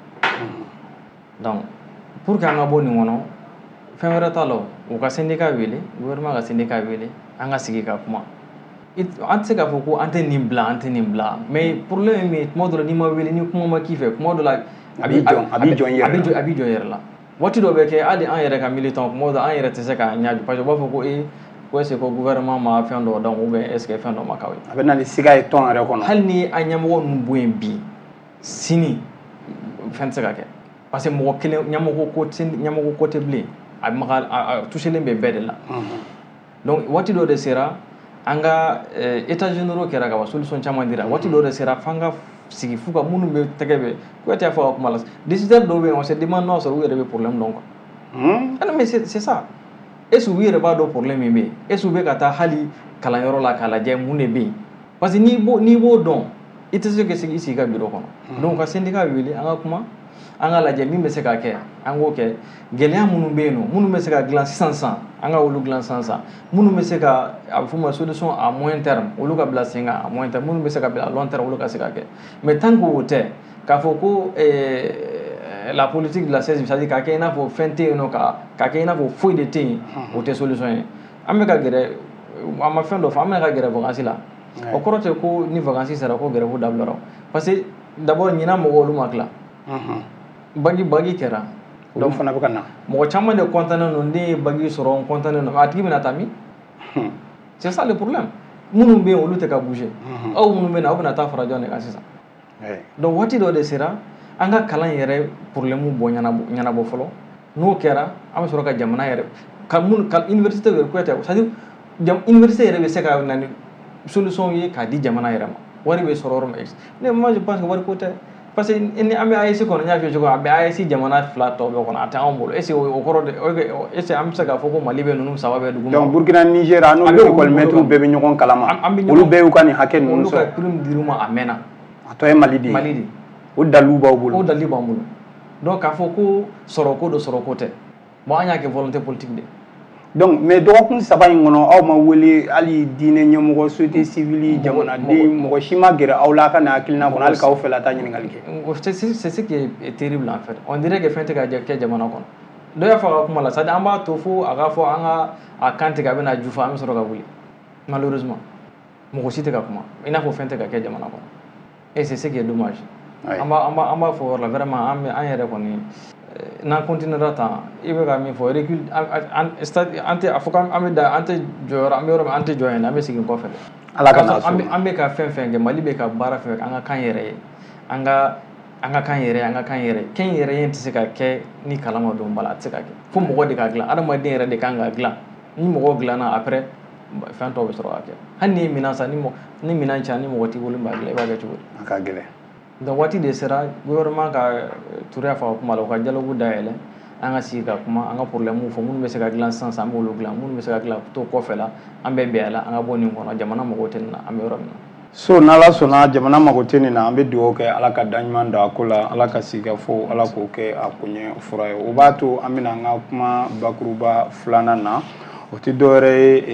donc pour que an ka bɔ nin kɔnɔ fɛn wɛrɛ t'a la u ka syndicat wele gouvernement ka syndicat wele an ka sigi ka kuma an tɛ se k'a fɔ ko an tɛ nin bila an tɛ nin bila mais problème min tuma dɔ la n'i ma wele ni kuma ma k'i fɛ tuma dɔ la a b'i jɔn a b'i jɔn i yɛrɛ la a b'i jɔn i yɛrɛ la waati dɔ bɛ kɛ hali an yɛrɛ ka militant tuma dɔ an yɛrɛ tɛ se k'a ɲɛjɔ parce que u b'a fɔ ko ee ko est ce que ko gouvernement ma fɛn dɔ dɔn ou bien est ce que fɛn dɔ ma k'aw ye a bɛ na ni siga ye tɔn yɛrɛ kɔnɔ hali ni an ɲɛmɔgɔ ninnu bɔ yen bi sini fɛn tɛ se ka kɛ parce que mɔgɔ kelen ɲɛmɔgɔ ko tɛ ɲɛmɔgɔ ko tɛ bilen a maga a touchelen bɛ bɛɛ de la donc waati dɔ de sera an ka états généraux kɛra ka ban solution caman dira waati dɔ de sera f'an ka sigi fou ka minnu bɛ tɛgɛ bɛ Kuyatɛ y'a fɔ a kuma la décideur dɔw bɛ yen on se demande n'o sɔrɔ u yɛrɛ bɛ problème dɔn quoi mais c'est ça est-ce que u yɛrɛ b'a dɔn problème min bɛ yen est-ce que u bɛ ka taa hali kalanyɔrɔ la k'a lajɛ mun de bɛ yen parce que n'i b'o n'i b'o dɔn i tɛ se ka sigi i sigi ka bureau kɔnɔ donc ka syndicat wele an ka kuma an ka lajɛ min bɛ se ka kɛ an k'o kɛ gɛlɛya minnu bɛ yen nɔ minnu bɛ se ka dilan sisan sisan an ka olu dilan sisan sisan minnu bɛ se ka a bɛ f'o ma solution à moyen terme olu ka bila sen kan à moyen terme minnu bɛ se ka bila à long terme olu ka se ka kɛ mais tant que o tɛ k'a fɔ ko la politique de la seize c'est à dire k'a kɛ i n'a fɔ fɛn tɛ yen nɔ ka k'a kɛ i n'a fɔ foyi de tɛ yen o tɛ solution ye an bɛ ka gɛrɛ an ma fɛn dɔ fɔ an bɛ ka gɛrɛ vacances la o kɔrɔ tɛ ko ni vacances sera ko gɛrɛfu dabilara parce que d'abord ɲinan mɔgɔw olu ma tila bagi bagi kɛra donc fana bɛ ka na mɔgɔ caman de contané non ne ye bagi sɔrɔ n contané non a tigi bɛna taa min c'est ça le problème minnu bɛ yen olu tɛ ka bouger aw minnu bɛ na aw bɛna taa fara jɔn de kan sisan donc waati dɔ de sera an ka kalan yɛrɛ problème bɔ ɲɛnabɔ fɔlɔ n'o kɛra an bɛ sɔrɔ ka jamana yɛrɛ ka mun ka université yɛrɛ Kuyatɛ c'est à dire université yɛrɛ bɛ se ka na ni solution ye k'a di jamana yɛrɛ ma wari bɛ sɔrɔ yɔrɔ min mais moi je pense que wari ko tɛ parce que ni an bɛ A E S kɔnɔ n y'a f'i ye cogo min a bɛ A E S jamana fila tɔ bɛɛ kɔnɔ a tɛ anw bolo est ce que o kɔrɔ de est ce que an bɛ se k'a fɔ ko Mali bɛ ninnu saba bɛɛ dugu ma donc Burkina Niger an n'olu école maître bɛɛ bɛ ɲɔgɔn kalama olu bɛɛ y'u ka nin hakɛ ninnu sɔrɔ olu ka prime dir'u ma a mɛnna a tɔ ye Mali de ye Mali de o dalilu b'aw bolo o dalilu b'an bolo donc k'a fɔ ko sɔrɔ ko do sɔrɔ ko tɛ bon an y'a kɛ volonté politique de donc mais dɔgɔkun saba in kɔnɔ aw ma wele hali diinɛ ɲɛmɔgɔ société civile jamanaden mɔgɔ si ma gɛrɛ aw la ka na hakilina kɔnɔ hali k'aw fɛla taa ɲininkali kɛ c'est ce qui est terrible en fait on dirait que fɛn tɛ ka kɛ jamana kɔnɔ dɔ y'a fɔ a ka kuma la c'est à dire an b'a to fo a k'a fɔ an ka a kan tigɛ a bɛ na ju fɔ an bɛ sɔrɔ ka wuli malheureusement mɔgɔ si tɛ ka kuma i n'a fɔ fɛn tɛ ka kɛ jamana kɔnɔ et c'est ce qui est dommage an b'a an b'a fɔ o yɔrɔ la vraiment an bɛ an yɛrɛ kɔni n'an continuera tan i bɛ ka min fɔ recul an tɛ a fɔ k'an bɛ da an tɛ jɔyɔrɔ an bɛ yɔrɔ min an tɛ jɔ yen an bɛ segin kɔfɛ ala ka na an bɛ an bɛ ka fɛn fɛn kɛ Mali bɛ ka baara fɛn fɛn an ka kan yɛrɛ ye an ka an ka kan yɛrɛ an ka kan yɛrɛ kɛn yɛrɛ ye tɛ se ka kɛ ni kalan ma don bala a tɛ se ka kɛ fo mɔgɔ de ka dilan adamaden yɛrɛ de kan ka dilan ni mɔgɔ dilanna après fɛn tɔw bɛ sɔrɔ ka kɛ hali ni ye minɛn san ni minɛn cɛn ni mɔgɔ t'i bolo b'a dilan i b'a kɛ cogo di a ka gɛlɛn donc waati de sera gouvernement ka Ture y'a fɔ a kuma la u ka dialogue dayɛlɛ an ka sigi ka kuma an ka problème fɔ minnu bɛ se ka dilan sisan an b'olu dilan minnu bɛ se ka dilan to kɔfɛ la an bɛ bɛn a la an ka bɔ nin kɔnɔ jamana mago tɛ nin na an bɛ yɔrɔ min na so n'ala sɔnna jamana mago tɛ nin na an bɛ dugawu kɛ ala ka daɲuman don a ko la ala ka sigi fo ala k'o kɛ a koɲɛ fura ye o b'a to an bɛna an ka kuma bakuruba filanan na o tɛ dɔwɛrɛ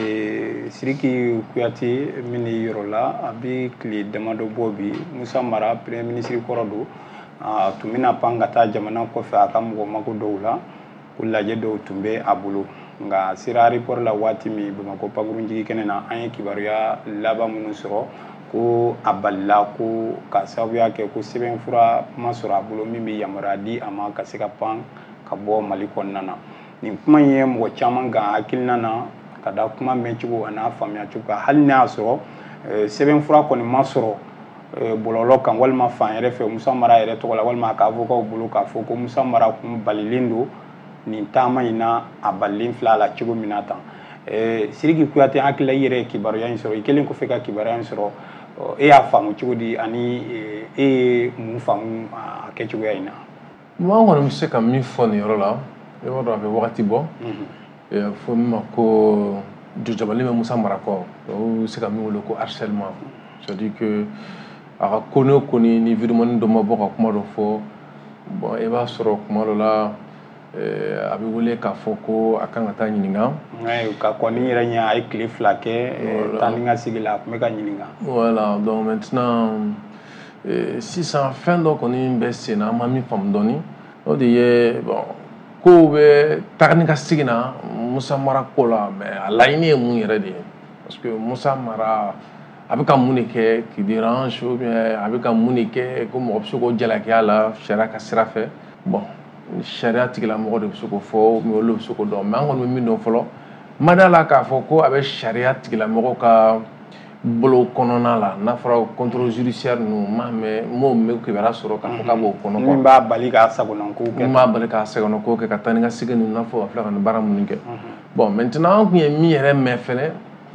ye Sidiki Kuyatɛ min ye yɔrɔ la a bɛ tile damadɔ bɔ bi Musa Mara premier ministre kɔrɔ don a tun bɛna pan ka taa jamana kɔfɛ a ka mɔgɔ mago dɔw la ko lajɛ dɔw tun bɛ a bolo nka sera aéroport la waati min Bamakɔ pankurunjigi kɛnɛ na an ye kibaruya laban minnu sɔrɔ ko a balila ko ka sababuya kɛ ko sɛbɛnfura ma sɔrɔ a bolo min bɛ yamaruya di a ma ka se ka pan ka bɔ Mali kɔnɔna na nin kuma in ye mɔgɔ caman kan hakilina na ka da kuma mɛncogo a n'a faamuya cogo kan hali n'a y'a sɔrɔ sɛbɛnfura kɔni ma sɔrɔ bɔlɔlɔ kan walima fan yɛrɛ fɛ Musa Mara yɛrɛ tɔgɔ la walima a ka avocat bolo k'a fɔ ko Musa Mara kun balilen don nin taama in na a balilen filɛ a la cogo min na tan Sidiki Kuyatɛ hakili i yɛrɛ ye kibaruya in sɔrɔ i kelen kɔfɛ ka kibaruya in sɔrɔ e y'a faamu cogo di ani e ye mun faamu a kɛcogoya in na bon an kɔni bɛ se ka min fɔ nin yɔrɔ la i b'a dɔn a bɛ wagati bɔ fo min ma ko jɔjabali bɛ Musa Mara kɔ o bɛ se ka min wele ko harcèlement c'est à dire que a ka ko ni o ko ni ni vidéomanin dɔ ma bɔ ka kuma dɔ fɔ bon i b'a sɔrɔ kuma dɔ la a bɛ wele k'a fɔ ko a kan ka taa ɲininka ka kɔni yɛrɛ ɲɛ a ye tile fila kɛ taa ni ka sigi la a tun bɛ ka ɲininka voilà donc maintenant sisan fɛn dɔ kɔni bɛ sen na an ma min faamu dɔɔni o de ye bon kow bɛ taga ni ka segin na Musa Mara ko la mais a laɲini ye mun yɛrɛ de ye parce que Musa Mara a bɛ ka mun de kɛ qui dérange ou bien a bɛ ka mun de kɛ ko mɔgɔ bɛ se k'o jalaki la sariya ka sira fɛ bon sariya tigilamɔgɔ de bɛ se k'o fɔ mais olu bɛ se k'o dɔn mais an kɔni bɛ min dɔn fɔlɔ ma d'a la k'a fɔ ko a bɛ sariya tigilamɔgɔ ka bolo kɔnɔna la n'a fɔra contrôle judiciaire ninnu ma mɛ m'o mɛ kibaruya sɔrɔ k'a fɔ k'a b'o kɔnɔ min b'a bali k'a sagonako kɛ min b'a bali k'a sagonako kɛ ka taa ni ka segin ninnu n'a fɔ a filɛ ka nin baara minnu kɛ bon maintenant an kun ye min yɛrɛ mɛn fɛnɛ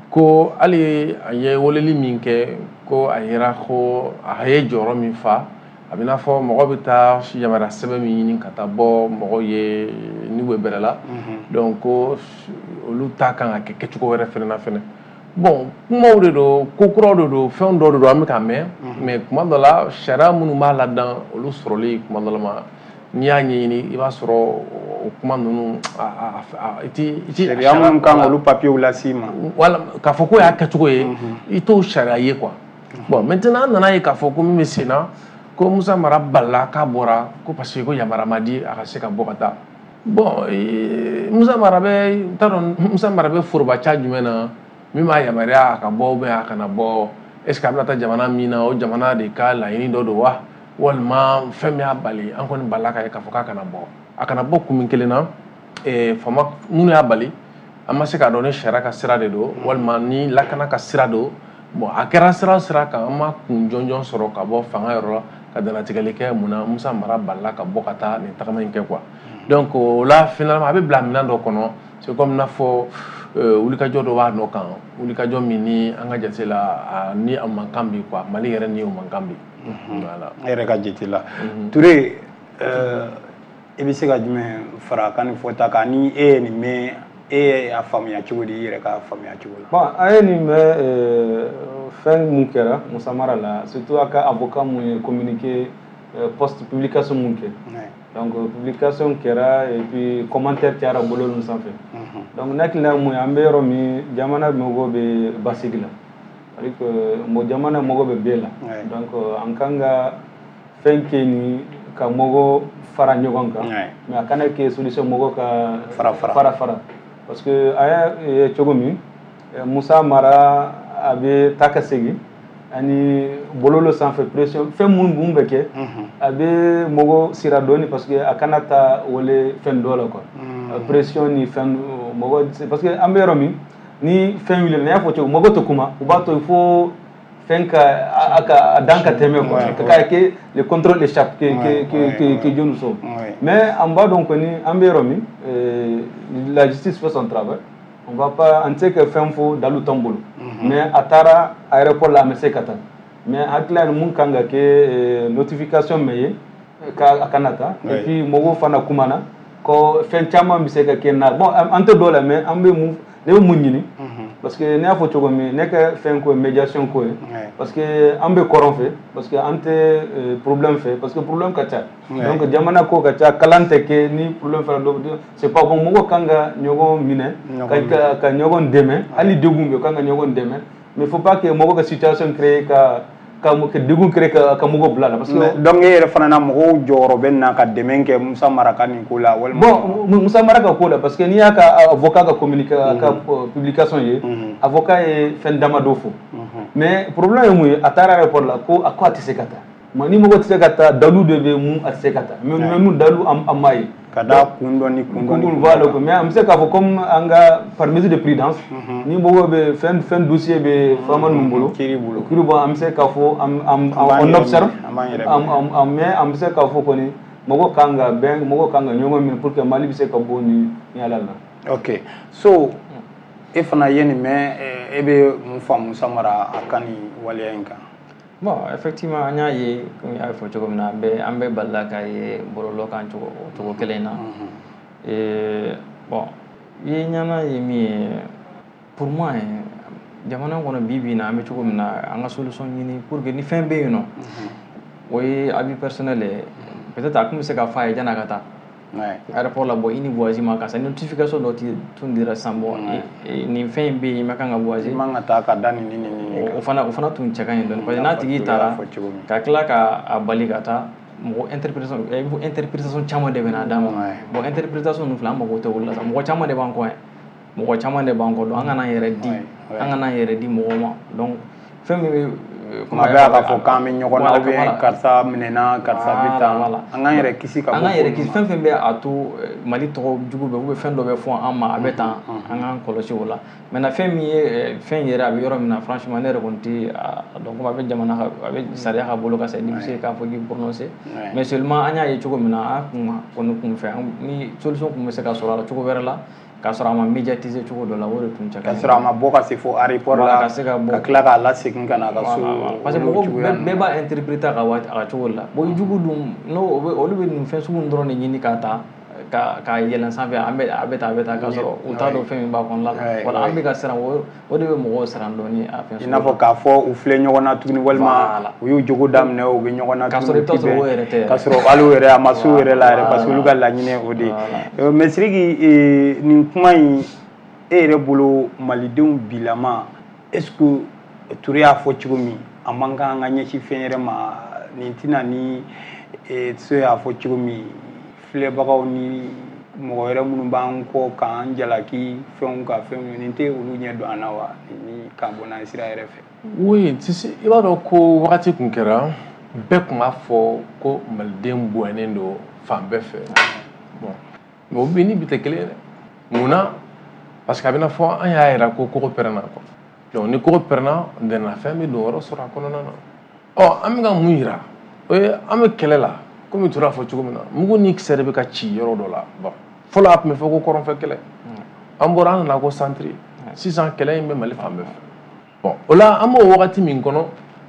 ko ali a ye woleli min kɛ ko a yera ko a ye jɔyɔrɔ min fa a bɛ n'a fɔ mɔgɔ bɛ taa yamaruya sɛbɛn min ɲini ka taa bɔ mɔgɔ ye ni bɛ bɛrɛ la donc ko olu ta kan ka kɛ kɛcogo wɛrɛ fɛnɛ na fɛnɛ bon kumaw de don ko kuraw de don fɛn dɔ de don an bɛ ka mɛn mais kuma dɔ la sariya minnu b'a ladan olu sɔrɔli kuma dɔ la ma n'i y'a ɲɛɲini i b'a sɔrɔ o kuma ninnu i ti sariya minnu kan olu papiyew las'i ma wala k'a fɔ ko y'a kɛcogo ye i t'o sariya ye quoi bon maintenant an nana ye k'a fɔ ko min bɛ sen na ko Musa Mara balila k'a bɔra ko parce que ko yamaruya ma di a ka se ka bɔ ka taa bon Musa Mara bɛ t'a dɔn Musa Mara bɛ forobaca jumɛn na min b'a yamaruya a ka bɔ ou bien a kana bɔ est ce que a bɛna taa jamana min na o jamana de ka laɲini dɔ don wa walima fɛn min y'a bali an kɔni balila k'a ye k'a fɔ k'a kana bɔ a kana bɔ kun min kelen na faama minnu y'a bali an ma se k'a dɔn ni sariya ka sira de don walima ni lakana ka sira don bon a kɛra sira o sira kan an ma kun jɔnjɔn sɔrɔ ka bɔ fanga yɔrɔ la ka danatigɛli kɛ mun na Musa Mara balila ka bɔ ka taa nin tagama in kɛ quoi donc o la finalement a bɛ bila minɛn dɔ kɔnɔ c'est comme n'a fɔ wulikajɔ dɔ b'a nɔ kan wulikajɔ min ni an ka jate la ni a mankan bi quoi Mali yɛrɛ ni o mankan bi voilà a yɛrɛ ka jate la Ture i bɛ se ka jumɛn fara ka nin fɔta kan ni e ye nin mɛn e y'a faamuya cogo di i yɛrɛ ka faamuya cogo la bon a ye nin mɛn fɛn mun kɛra Musa Mara la surtout a ka avocat mun ye communiqué post publication mun kɛ donc publication kɛra et puis commentaire cayara bolo ninnu sanfɛ donc ne hakili la mun ye an bɛ yɔrɔ min jamana mago bɛ basigi la c'est-à-dire que jamana mago bɛ bɛɛ la donc an kan ka fɛn kɛ ni ka mɔgɔ fara ɲɔgɔn kan mais a kana kɛ solution mɔgɔ ka fara fara parce que a y'a cogo min Musa Mara a bɛ taa ka segin ani bololo sanfɛ pression fɛn minnu mun bɛ kɛ a bɛ mɔgɔ sira dɔɔni parce que a kana taa wele fɛn dɔ la quoi pression ni fɛn mɔgɔ parce que an bɛ yɔrɔ min ni fɛn wulila n y'a fɔ cogo mɔgɔ tɛ kuma u b'a to il faut fɛn ka a ka dan ka tɛmɛ quoi ka kɛ le contrôle échappe que que que que Dieu nous sauve mais an b'a dɔn kɔni an bɛ yɔrɔ min la justice fait son travail on va pas an tɛ kɛ fɛn fɔ dalu t'an bolo mais a taara aéroport la a ma se ka taa mais hakili ni mun kan ka kɛ notification mɛ ye ka a kana taa et puis mɔgɔw fana kumana ko fɛn caman bɛ se ka kɛ na bon an tɛ dɔ la mais an bɛ mun ne bɛ mun ɲini parce que ne y'a fɔ cogo min ne ka fɛn ko ye médiation ko ye parce que an bɛ kɔrɔn fɛ parce que an tɛ problème fɛ parce que problème ka ca donc jamana ko ka ca kalan tɛ kɛ ni problème fɛnɛ dɔ c'est pas bon mɔgɔ kan ka ɲɔgɔn minɛ ka ka ɲɔgɔn dɛmɛ hali degun bɛ kan ka ɲɔgɔn dɛmɛ mais faut pas que mɔgɔ ka situation créer ka ka degun créer ka ka mɔgɔ bila la parce que donc e yɛrɛ fana na mɔgɔw jɔyɔrɔ bɛ na ka dɛmɛ kɛ Musa Mara ka nin ko la walima bon Musa Mara ka ko la parce que n'i y'a ka avocat ka communiqué ka publication ye avocat ye fɛn damadɔ fɔ mais problème ye mun ye a taara aéroport la ko a ko a tɛ se ka taa mais ni mɔgɔ tɛ se ka taa dalu de bɛ mun a tɛ se ka taa mais mun dalu a ma ye ka da kun dɔ ni kun dɔ ni kun voilà mais an bɛ se k'a fɔ comme an ka par mesure de prudence ni mɔgɔ bɛ fɛn fɛn dossier bɛ faama ninnu bolo kiiri bolo kiiri bolo an bɛ se k'a fɔ on observe mais an bɛ se k'a fɔ kɔni mɔgɔ kan ka bɛn mɔgɔ kan ka ɲɔgɔn minɛ pour que Mali bɛ se ka bɔ ni ni ala la ok so e fana ye nin mɛn e bɛ mun faamu Musa Mara a ka nin waleya in kan bon effectivement an y'a ye komi a fɔ cogo min na bɛ an bɛ balila ka ye bɔlɔlɔ kan cogo cogo kelen na bon ye ɲana ye min ye pour moi jamana kɔnɔ bi bi na an bɛ cogo min na an ka solution ɲini pour que ni fɛn bɛ yen nɔ o ye avis personnel ye peut-être a kun bɛ se ka fɔ a ye jan'a ka taa aéroport la bon i ni voyage ma ka sa notification dɔ tun dira sisan bon nin fɛn in bɛ yen i ma kan ka voyage i man ka taa ka da nin ni nin o fana o fana tun cɛ ka ɲi dɔɔni parce que n'a tigi taara ka tila ka a bali ka taa mɔgɔ interprétation interprétation caman de bɛ na d'a ma bon interprétation ninnu filɛ an mago tɛ olu la sa mɔgɔ caman de b'an kɔ yan mɔgɔ caman de b'an kɔ donc an kana an yɛrɛ di an kana an yɛrɛ di mɔgɔw ma donc fɛn min bɛ kuma bɛɛ a ka fɔ k'an bɛ ɲɔgɔn na ou bien karisa minɛna karisa bɛ tan an k'an yɛrɛ kisi ka bɔ an k'an yɛrɛ kisi fɛn fɛn bɛ a to Mali tɔgɔ jugu bɛ ou bien fɛn dɔ bɛ fɔ an ma a bɛ tan an k'an kɔlɔsi o la maintenant fɛn min ye fɛn yɛrɛ a bɛ yɔrɔ min na franchement ne yɛrɛ kɔni tɛ a dɔn komi a bɛ jamana a bɛ sariya ka bolo ka c'est difficile k'a fɔ k'i prononcer mais seulement an y'a ye cogo min na an kun kɔni kun fɛ ni solution kun bɛ se ka sɔrɔ a la cogo wɛrɛ la k'a sɔrɔ a ma médiatiser cogo dɔ la o de tun cɛ ka ɲi k'a sɔrɔ a ma bɔ ka se fo aéroport la ka tila k'a lasegin ka na a ka so parce que mɔgɔ bɛɛ b'a interpréter a ka waati a ka cogo la bon jugu dun n'o olu bɛ nin fɛn sugu dɔrɔn de ɲini k'a ta ka ka yɛlɛn sanfɛ an bɛ a bɛ taa a bɛ taa k'a sɔrɔ u t'a dɔn fɛn min b'a kɔnɔna la wala an bɛ ka siran o de bɛ mɔgɔw siran dɔɔni a fɛn sugu i n'a fɔ k'a fɔ u filɛ ɲɔgɔn na tuguni walima u y'u jogo daminɛ u bɛ ɲɔgɔn na k'a sɔrɔ i bɛ taa sɔrɔ o yɛrɛ tɛ k'a sɔrɔ hali o yɛrɛ a ma s'o yɛrɛ la yɛrɛ parce que olu ka laɲini o de ye mais Sidiki nin kuma in e yɛrɛ bolo malidenw bilama est-ce que Ture y'a fɔ cogo min a man kan ka ɲɛsin fɛn yɛrɛ ma nin tɛna ni Ture y'a fɔ cogo min filɛbagaw ni mɔgɔ wɛrɛ minnu b'an kɔ k'an jalaki fɛnw ka fɛnw nin tɛ olu ɲɛ don an na wa ni k'an bɔ n'an sira yɛrɛ fɛ. Oui, i b'a dɔn ko wagati kun kɛra bɛɛ tun b'a fɔ ko maliden bonyalen don fan bɛɛ fɛ bon mais o bi ni bi tɛ kelen ye dɛ munna parce que a bɛna fɔ an y'a yira ko kogo pɛrɛnna quoi donc ni kogo pɛrɛnna ntɛnɛn fɛn bɛ don yɔrɔ sɔrɔ a kɔnɔna na ɔ an bɛ ka mun yira o ye an bɛ kɛlɛ la komi Ture y'a fɔ cogo min na mugu ni kisɛ de bɛ ka ci yɔrɔ dɔ la bon fɔlɔ a tun bɛ fɔ ko kɔrɔnfɛ kɛlɛ an bɔra an nana ko santiri sisan kɛlɛ in bɛ Mali fan bɛɛ fɛ bon o la an b'o wagati min kɔnɔ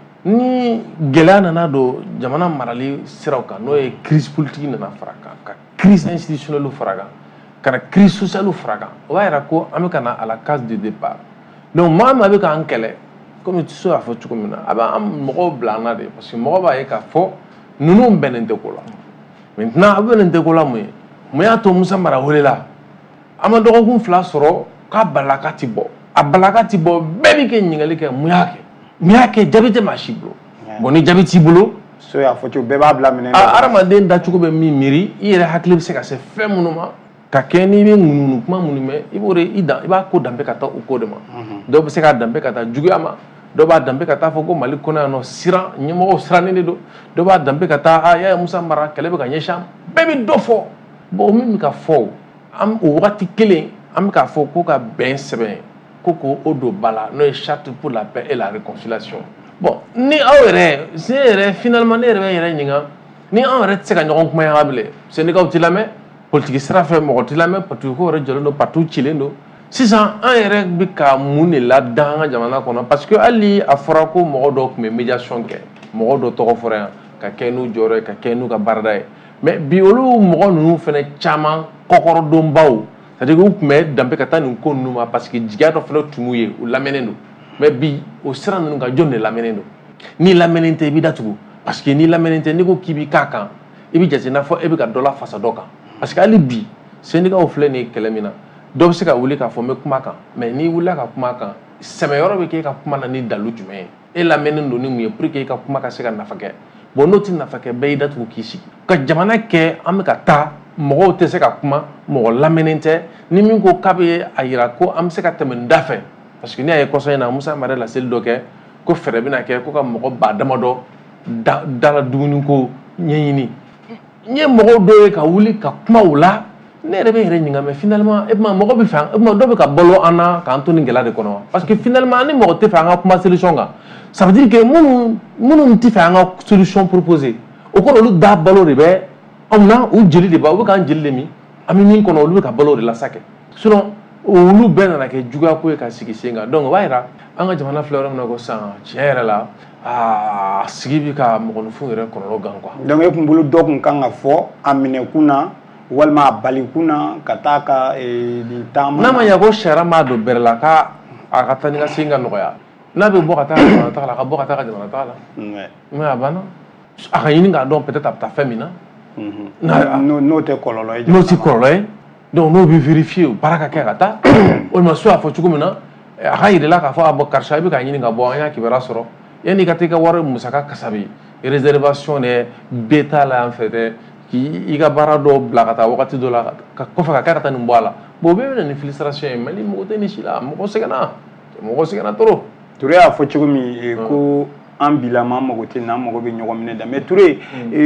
ni gɛlɛya nana don jamana marali siraw kan n'o ye crise politique nana fara kan ka crise institutionnelle fara kan ka na crise sociale fara kan o b'a yira ko an bɛ ka na à la case de départ donc maa min a bɛ k'an kɛlɛ komi Tiso y'a fɔ cogo min na a bɛ an mɔgɔw bila an na de parce que mɔgɔ b'a ye k'a fɔ ninnu bɛnnen tɛ ko la maintenant a bɛnnen tɛ ko la mun ye mun y'a to Musa Mara welela an ma dɔgɔkun fila sɔrɔ k'a balaka ti bɔ a balaka ti bɔ bɛɛ bɛ kɛ ɲininkali kɛ mun y'a kɛ mun y'a kɛ jaabi tɛ maa si bolo bon ni jaabi t'i bolo so y'a fɔ cogo bɛɛ b'a bila minɛ adamaden dacogo bɛ min miiri i yɛrɛ hakili bɛ se ka se fɛn minnu ma ka kɛ n'i bɛ ŋunuŋunu kuma minnu mɛn i b'o de i dan i b'a ko danbe ka taa o ko de ma dɔw bɛ se k'a danbe ka taa juguya ma dɔw b'a danbe ka taa fɔ ko Mali kɔnɔ yan nɔ siran ɲɛmɔgɔw sirannen de don dɔw b'a danbe ka taa a y'a ye Musa Mara kɛlɛ bɛ ka ɲɛsin bɛɛ bɛ dɔ fɔ bon min bɛ ka fɔ an o wagati kelen an bɛ k'a fɔ ko ka bɛn sɛbɛn ko ko o don ba la n'o ye charte pour la paix et la réconciliation bon ni aw yɛrɛ se yɛrɛ finalement ne yɛrɛ bɛ yɛrɛ ɲininka ni anw yɛrɛ tɛ se ka ɲɔgɔn kuma yan bilen syndicat tɛ lamɛn politique sira fɛ mɔgɔ tɛ lamɛn parti ko yɛrɛ jɔlen don parti cilen don sisan an yɛrɛ bɛ ka mun de ladan an ka jamana kɔnɔ parce que hali a fɔra ko mɔgɔ dɔw tun bɛ médiation kɛ mɔgɔ dɔw tɔgɔ fɔra yan ka kɛ n'u jɔyɔrɔ ye ka kɛ n'u ka baarada ye mais bi olu mɔgɔ ninnu fana caman kɔkɔrɔdonbaw c'est-à-dire u tun bɛ danbe ka taa nin ko ninnu ma parce que jigiya dɔ fana tun b'u ye u lamɛnnen don mais bi o sira ninnu kan jɔn de lamɛnnen don n'i lamɛnnen tɛ i b'i datugu parce que n'i lamɛnnen tɛ n'i ko k'i b'i k'a kan i bɛ jate n'a fɔ e bɛ ka dɔ la fasa dɔ kan parce que hali bi syndicat filɛ nin ye kɛlɛ min na dɔw bɛ se ka wuli k'a fɔ n bɛ kuma kan mais n'i wulila ka kuma kan sɛmɛyɔrɔ bɛ k'e ka kuma na ni dalu jumɛn ye e lamɛnnen don ni mun ye pour que e ka kuma ka se ka nafa kɛ bon n'o tɛ nafa kɛ bɛɛ y'i datugu k'i sigi ka jamana kɛ an bɛ ka taa mɔgɔw tɛ se ka kuma mɔgɔ lamɛnnen tɛ ni min ko k'a bɛ a jira ko an bɛ se ka tɛmɛ nin da fɛ parce que n'i y'a ye kɔsɔn in na Musa Mara laseli dɔ kɛ ko fɛɛrɛ bɛna kɛ ko ka mɔgɔ ba damadɔ dala dumuni ko ɲɛɲini n ye mɔgɔw dɔw ye ka wuli ka kuma o la ne yɛrɛ bɛ yɛrɛ ɲininka mais finalement e ma mɔgɔ bɛ fɛ e ma dɔw bɛ ka balo an na k'an to nin gɛlɛya de kɔnɔ parce que finalement ni mɔgɔ tɛ fɛ an ka kuma solution kan ça veut dire que minnu minnu tɛ fɛ an ka solution proposer o kɔrɔ olu da balo de bɛ anw na u jeli de b'a u bɛ k'an jeli de min an bɛ min kɔnɔ olu bɛ ka balo de la sa kɛ sinon olu bɛɛ nana kɛ juguya ko ye ka sigi sen kan donc o b'a jira an ka jamana filɛ yɔrɔ min na ko sisan tiɲɛ yɛrɛ la aa sigi bɛ ka mɔgɔninfin yɛrɛ kɔlɔlɔ gan quoi. donc e kun bolo dɔ kun kan ka fɔ a minɛ kun na walima a bali kun na ka taa ka nin taama. n'a ma ɲɛ ko sariya m'a don bɛrɛ la k'a a ka taa ni ka segin ka nɔgɔya n'a bɛ bɔ ka taa jamana taga la a ka bɔ ka taa ka jamana taga la mais a banna a ka ɲini k'a dɔn peut-être a bɛ taa fɛn min na. n'o tɛ kɔlɔlɔ ye. n'o tɛ kɔlɔlɔ ye donc n'o bɛ vérifier baara ka kɛ ka taa walima so a fɔ cogo min na a ka yirala k'a fɔ a bɔ karisa i bɛ ka ɲini ka bɔ an y'a kibaruya sɔrɔ yanni ka taa i ka wari musaka kasabi réservation dɛ bɛɛ t'a la yan fɛ dɛ k'i ka baara dɔw bila ka taa wagati dɔ la ka kɔfɛ ka kɛ ka taa nin bɔ a la bon o bɛɛ bɛ na ni frustration ye Mali mɔgɔ tɛ nin si la mɔgɔ sɛgɛnna mɔgɔ sɛgɛnna trop. Ture y'a fɔ cogo min ko an bilama an mago tɛ nin an mago bɛ ɲɔgɔn minɛ da mais Ture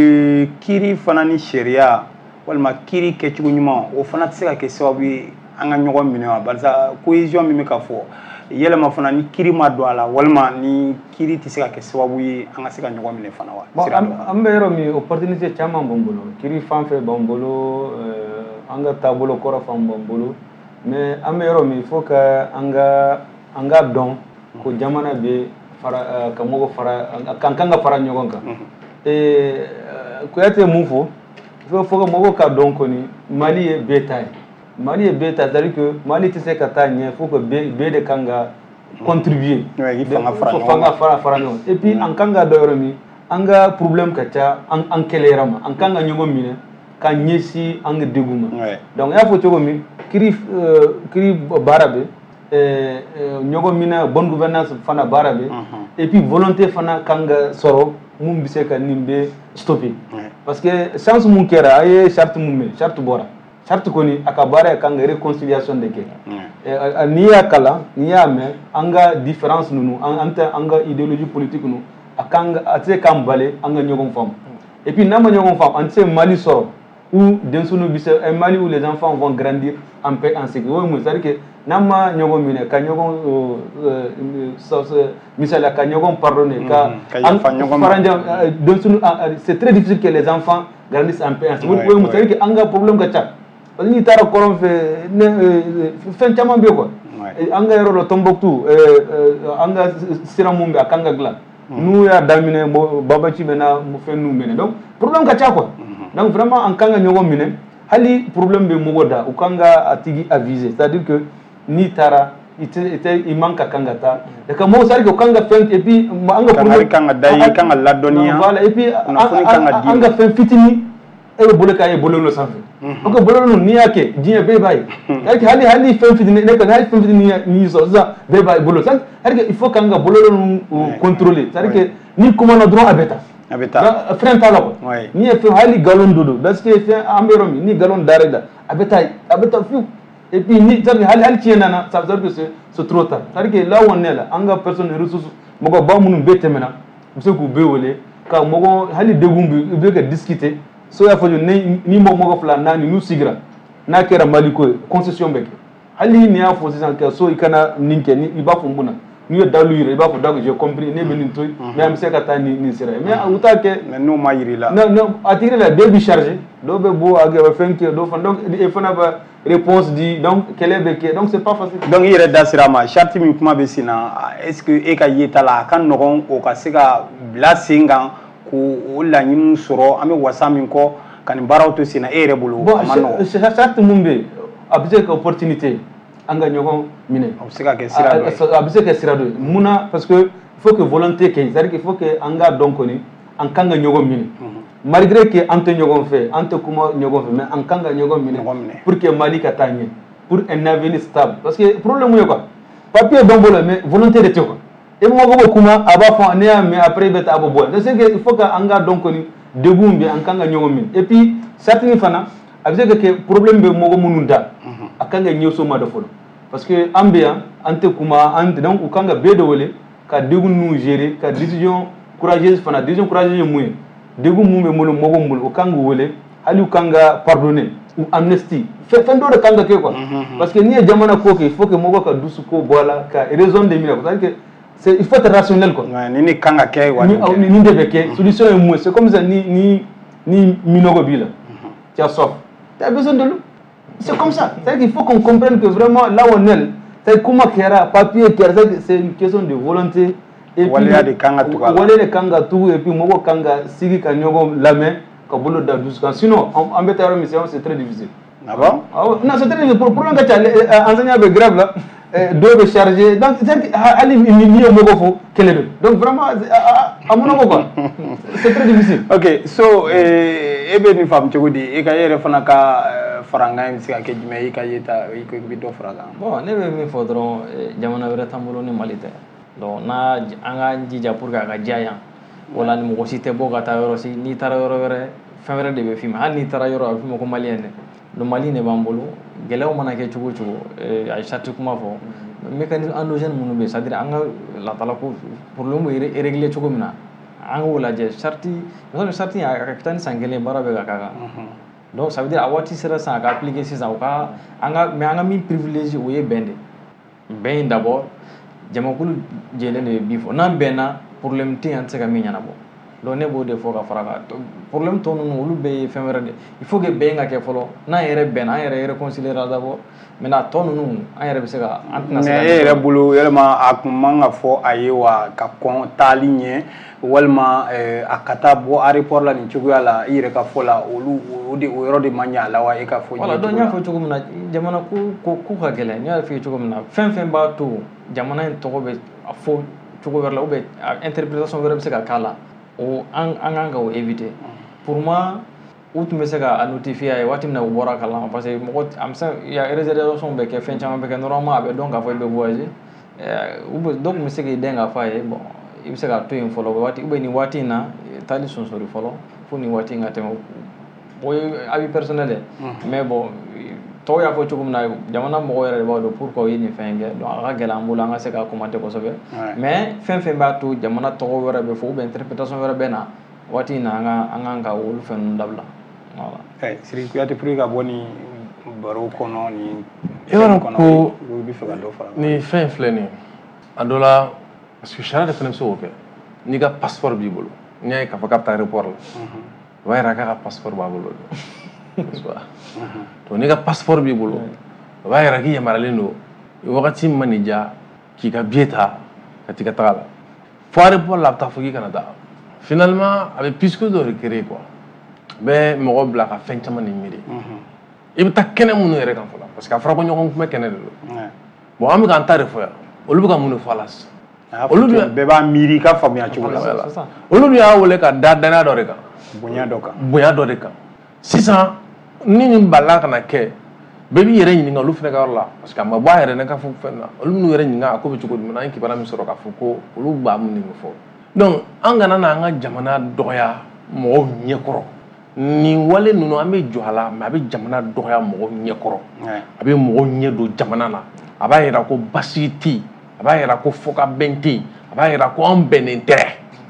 kiiri fana ni sariya walima kiiri kɛcogo ɲuman o fana tɛ se ka kɛ sababu ye an ka ɲɔgɔn minɛ wa barisa cohésion min bɛ ka fɔ yɛlɛma fana ni kiiri ma don a la walima ni kiiri tɛ se ka kɛ sababu ye an ka se ka ɲɔgɔn minɛ fana wa. bon an bɛ yɔrɔ min opportunité caman b'an bolo kiiri fan fɛ b'an bolo an ka taabolo kɔrɔ fan b'an bolo mais an bɛ yɔrɔ min il faut que an ka an ka dɔn ko jamana bɛ fara ka mɔgɔ fara kan kan ka fara ɲɔgɔn kan ee Kuyate mun fɔ il faut que mɔgɔw ka dɔn kɔni Mali ye bɛɛ ta ye Mali ye bɛɛ ta c'est-à-dire que Mali tɛ se ka taa ɲɛ faut que bɛɛ de kan ka contribuer fanga fara fara ɲɔgɔn et puis an kan ka dɔn yɔrɔ min an ka problème ka ca an an kɛlɛyara ma an kan ka ɲɔgɔn minɛ ka ɲɛsin an ka degun ma donc y'a fɔ cogo min kiri kiri baara bɛ ɲɔgɔn minɛ bonne gouvernance fana baara bɛ et puis volonté fana kan ka sɔrɔ mun bɛ se ka nin bɛ stopper parce que chance mun kɛra a ye charte mun mɛn charte bɔra charte kɔni a ka baara kan ka réconciliation de kɛ n'i y'a kalan n'i y'a mɛn an ka différence ninnu an tɛ an ka idéologie politique ninnu a kan a tɛ se k'an bali an ka ɲɔgɔn faamu et puis n'an ma ɲɔgɔn faamu an tɛ se Mali sɔrɔ où denmisɛnninw bɛ se un Mali où les enfants vont grandir en paix en sécurité o ye mun c'est-à-dire que n'an ma ɲɔgɔn minɛ ka ɲɔgɔn misaliya ka ɲɔgɔn pardonner ka faranja denmisɛnninw c'est très difficile que les enfants grandissent en paix en sécurité o ye mun c'est-à-dire que an ka problème ka ca parce que n'i taara kɔrɔn fɛ fɛn caman bɛ yen quoi an ka yɔrɔ dɔ Tombouctou an ka sira mun bɛ a kan ka dilan n'u y'a daminɛ babaci bɛ na fɛn ninnu minɛ donc problème ka ca quoi donc vraiment an kan ka ɲɔgɔn minɛ hali problème bɛ mɔgɔ da u kan ka a tigi aviser c'est-à-dire que n'i taara i tɛ i man ka kan ka taa et que mɔgɔ c'est-à-dire que u kan ka fɛn et puis an ka problème kan ka da i kan ka ladɔnniya voilà et puis an ka fɛn fitinin e bɛ bolo k'a ye bɔlɔlɔ sanfɛ donc bɔlɔlɔ n'i y'a kɛ diɲɛ bɛɛ b'a ye c'est-à-dire que hali hali fɛn fitinin ne kɔni hali fɛn fitinin n'i sɔrɔ sisan bɛɛ b'a ye bɔlɔlɔ c'est-à-dire que il faut k'an ka bɔlɔlɔ ninnu contrôler c'est-à-dire que n'i kumana dɔrɔn a bɛ taa a bɛ taa frein t'a la quoi n'i ye fɛn hali galon do do parce que fɛn an bɛ yɔrɔ min ni galon dar'i la a bɛ taa a bɛ taa fiyewu et puis ni c'est-à-dire hali hali tiɲɛ nana ça veut dire que c'est c'est trop tard c'est-à-dire que là où on est là an ka personne ressource mɔgɔ ba minnu bɛɛ tɛmɛna u bɛ se k'u bɛɛ wele ka mɔgɔ hali degun bɛ u bɛ ka discuter so y'a fɔ ni ni mɔgɔ mɔgɔ fila naani n'u sigira n'a kɛra Mali ko ye concession bɛ kɛ hali ni y'a fɔ sisan ka so i kana nin kɛ ni i b'a fɔ n kunna n'u ye dalu yira i b'a fɔ d'accord j'ai compris ne bɛ nin to yen mais an bɛ se ka taa nin nin sira ye mais u t'a kɛ mais n'u ma yir'i la non non a tigi la bɛɛ bi charger dɔw bɛ bɔ a bɛ fɛn kɛ dɔw fana donc e fana bɛ réponse di donc kɛlɛ bɛ kɛ donc c'est pas facile donc i yɛrɛ da sira ma charte min kuma bɛ sen na est-ce que e ka yeta la a ka nɔgɔn o ka se ka bila sen kan k'o laɲiniw sɔrɔ an bɛ wasa min kɔ ka nin baaraw to sen na e yɛrɛ bolo a ma nɔgɔn charte mun bɛ yen a bɛ se ka opportunité an ka ɲɔgɔn minɛ a bɛ se ka kɛ sira dɔ ye a bɛ se ka kɛ sira dɔ ye mun na parce que il faut que volonté kɛ c'est-à-dire qu'il faut que an ka dɔn kɔni an kan ka ɲɔgɔn minɛ malgré que an tɛ ɲɔgɔn fɛ an tɛ kuma ɲɔgɔn fɛ mais an kan ka ɲɔgɔn minɛ pour que Mali ka taa ɲɛ pour un avenir stable parce que problème ye quoi papier dɔn bolo mais volonté de tɛ quoi e mɔgɔ bɛ kuma a b'a fɔ ne y'a mɛn après i bɛ taa a bɛ bɔ c'est que il faut que an ka dɔn kɔni degun bɛ an kan ka ɲɔgɔn minɛ et puis charte nin fana a bɛ se ka kɛ problème bɛ mɔgɔ minnu da a kan ka ɲɛso ma dɔ fɔlɔ parce que an bɛ yan an tɛ kuma an tɛ donc u kan ka bɛɛ de wele ka degun ninnu gérer ka décision courageuse fana décision courageuse ye mun ye degun mun bɛ bolo mɔgɔ min bolo u kan k'u wele hali u kan ka pardonner ou amnistie fɛn dɔ de kan ka kɛ quoi parce que n'i ye jamana ko kɛ il faut que mɔgɔ ka dusu ko bɔ a la ka raison de minɛ c'est-à-dire que c'est il faut être rationnel quoi ni ni kan ka kɛ wa ni ni de bɛ kɛ solution ye mun ye c'est comme ça ni ni ni minɔgɔ b'i la tu as soif tu as besoin de l'eau c'est comme ça c'est-à-dire qu'il faut qu'on comprenne que vraiment là où on est c'est comment kɛra papier kɛra c'est une question de volonté et puis waleya de kan ka tugu a la waleya de kan ka tugu et puis mɔgɔ kan ka sigi ka ɲɔgɔn lamɛn ka bolo da dusu kan sinon an bɛ taa yɔrɔ min c'est très difficile ah bon non c'est très difficile problème ka ca enseignant bɛ grève la dɔw bɛ chargé donc hali n'i ye mɔgɔ fɔ kɛlɛ bɛ donc vraiment a mun nɔgɔ quoi c'est très difficile ok so e bɛ nin faamu cogo di e ka e yɛrɛ fana ka faranga bɛ se ka kɛ jumɛn i ka yeta i ko i bɛ dɔ fara kan bon ne bɛ min fɔ dɔrɔn jamana wɛrɛ t'an bolo ni Mali tɛ donc n'a an ka jija pour que a ka diya yan wala ni mɔgɔ si tɛ bɔ ka taa yɔrɔ si n'i taara yɔrɔ wɛrɛ fɛn wɛrɛ de bɛ f'i ma hali n'i taara yɔrɔ a bɛ f'i ma ko maliyɛn dɛ donc Mali de b'an bolo gɛlɛyaw mana kɛ cogo o cogo a ye charte kuma fɔ mécanisme endogène minnu bɛ yen c'est-à-dire an ka latala ko problème bɛ régler cogo min na an k'o lajɛ charte misali charte in a ka taa ni san kelen baara bɛ ka k'a kan donc ça veut dire a waati sera sisan a ka appliquer sisan o ka an ka mais an ka min privilégié o ye bɛn de bɛn in d'abord jamakulu jɛlen de bɛ bi fɔ n'an bɛnna problème tɛ yen an tɛ se ka min ɲɛnabɔ donc ne b'o de fɔ ka fara kan problème tɔ ninnu olu bɛɛ ye fɛn wɛrɛ de il faut que bɛn ka kɛ fɔlɔ n'an yɛrɛ bɛnna an yɛrɛ réconcilier la d'abord maintenant tɔ ninnu an yɛrɛ bɛ se ka an tɛna se ka mais e yɛrɛ bolo yalima a kun man ka fɔ a ye wa ka kɔn taali ɲɛ walima a ka taa bɔ aéroport la nin cogoya la i yɛrɛ ka fɔ la olu o de o yɔrɔ de man ɲɛ a la wa e ka fɔ voilà donc n y'a fɔ cogo min na jamana ko ko ka gɛlɛn n y'a fɔ cogo min na fɛn fɛn b'a to jamana in tɔgɔ bɛ a fɔ cogo wɛrɛ la ou bien interprétation wɛrɛ bɛ se ka k'a la o an an kan ka o éviter pour moi u tun bɛ se ka a notifier a ye waati min na u bɔra kalama parce que mɔgɔ a bɛ se ya réservation bɛ kɛ fɛn caman bɛ kɛ normalement a bɛ dɔn k'a fɔ i bɛ voyager ou bien dɔ tun bɛ se k'i dɛn k'a fɔ a ye bon i bɛ se k'a to yen fɔlɔ waati ou bien nin waati in na taali sonsori fɔlɔ fo nin waati in ka tɛmɛ o ye avis personnel ye mais bon tɔw y'a fɔ cogo min na jamana mɔgɔw yɛrɛ de b'a dɔn pourquoi u ye nin fɛn in kɛ donc a ka gɛlɛn an bolo an ka se ka commenter kosɛbɛ mais fɛn fɛn b'a to jamana tɔgɔ wɛrɛ bɛ fɔ ou bien interprétation wɛrɛ bɛ na waati in na an ka an kan ka olu fɛn ninnu dabila voilà. Sidiki Kuyate pour ka bɔ nin baro kɔnɔ nin e b'a dɔn ko nin fɛn filɛ nin ye a dɔ la parce que sariya de fana bɛ se k'o kɛ n'i ka passeport b'i bolo n'i y'a ye k'a fɔ k'a bɛ taa aéroport la o b'a yira k'a ka passeport b'a bolo donc n'i ka passeport b'i bolo o b'a yira k'i yamaruyalen don wagati min ma n'i diya k'i ka billet ta ka t'i ka taga la fo aéroport la a bɛ taa fɔ k'i kana taa finalement a bɛ pisco dɔ de créer quoi bɛ mɔgɔ bila ka fɛn caman de miiri i bɛ taa kɛnɛ minnu yɛrɛ kan fɔlɔ parce que a fɔra ko ɲɔgɔn kunbɛ kɛnɛ de don bon an bɛ k'an ta de fɔ yan olu bɛ ka mun de fɔ a la sisan olu bɛɛ b'a miiri i ka faamuya cogo la olu dun y'a wele ka da danaya dɔ de kan bonya dɔ kan bonya dɔ de kan sisan ni nin balila ka na kɛ bɛɛ b'i yɛrɛ ɲininka olu fana ka yɔrɔ la parce que a ma bɔ a yɛrɛ ne ka fɔ fɛn na olu minnu yɛrɛ ɲininka a ko bɛ cogo jumɛn na an ye kibaruya min sɔrɔ k'a fɔ ko olu b'a mun de fɔ donc an kana n'an ka jamana dɔgɔya mɔgɔw ɲɛkɔrɔ nin wale ninnu an bɛ jɔ a la mais a bɛ jamana dɔgɔya mɔgɔw ɲɛkɔrɔ a bɛ mɔgɔw ɲɛ don jamana na a b'a yira ko basigi tɛ yen a b'a yira ko fɔ ka bɛn tɛ yen a b'a yira ko an bɛnnen tɛ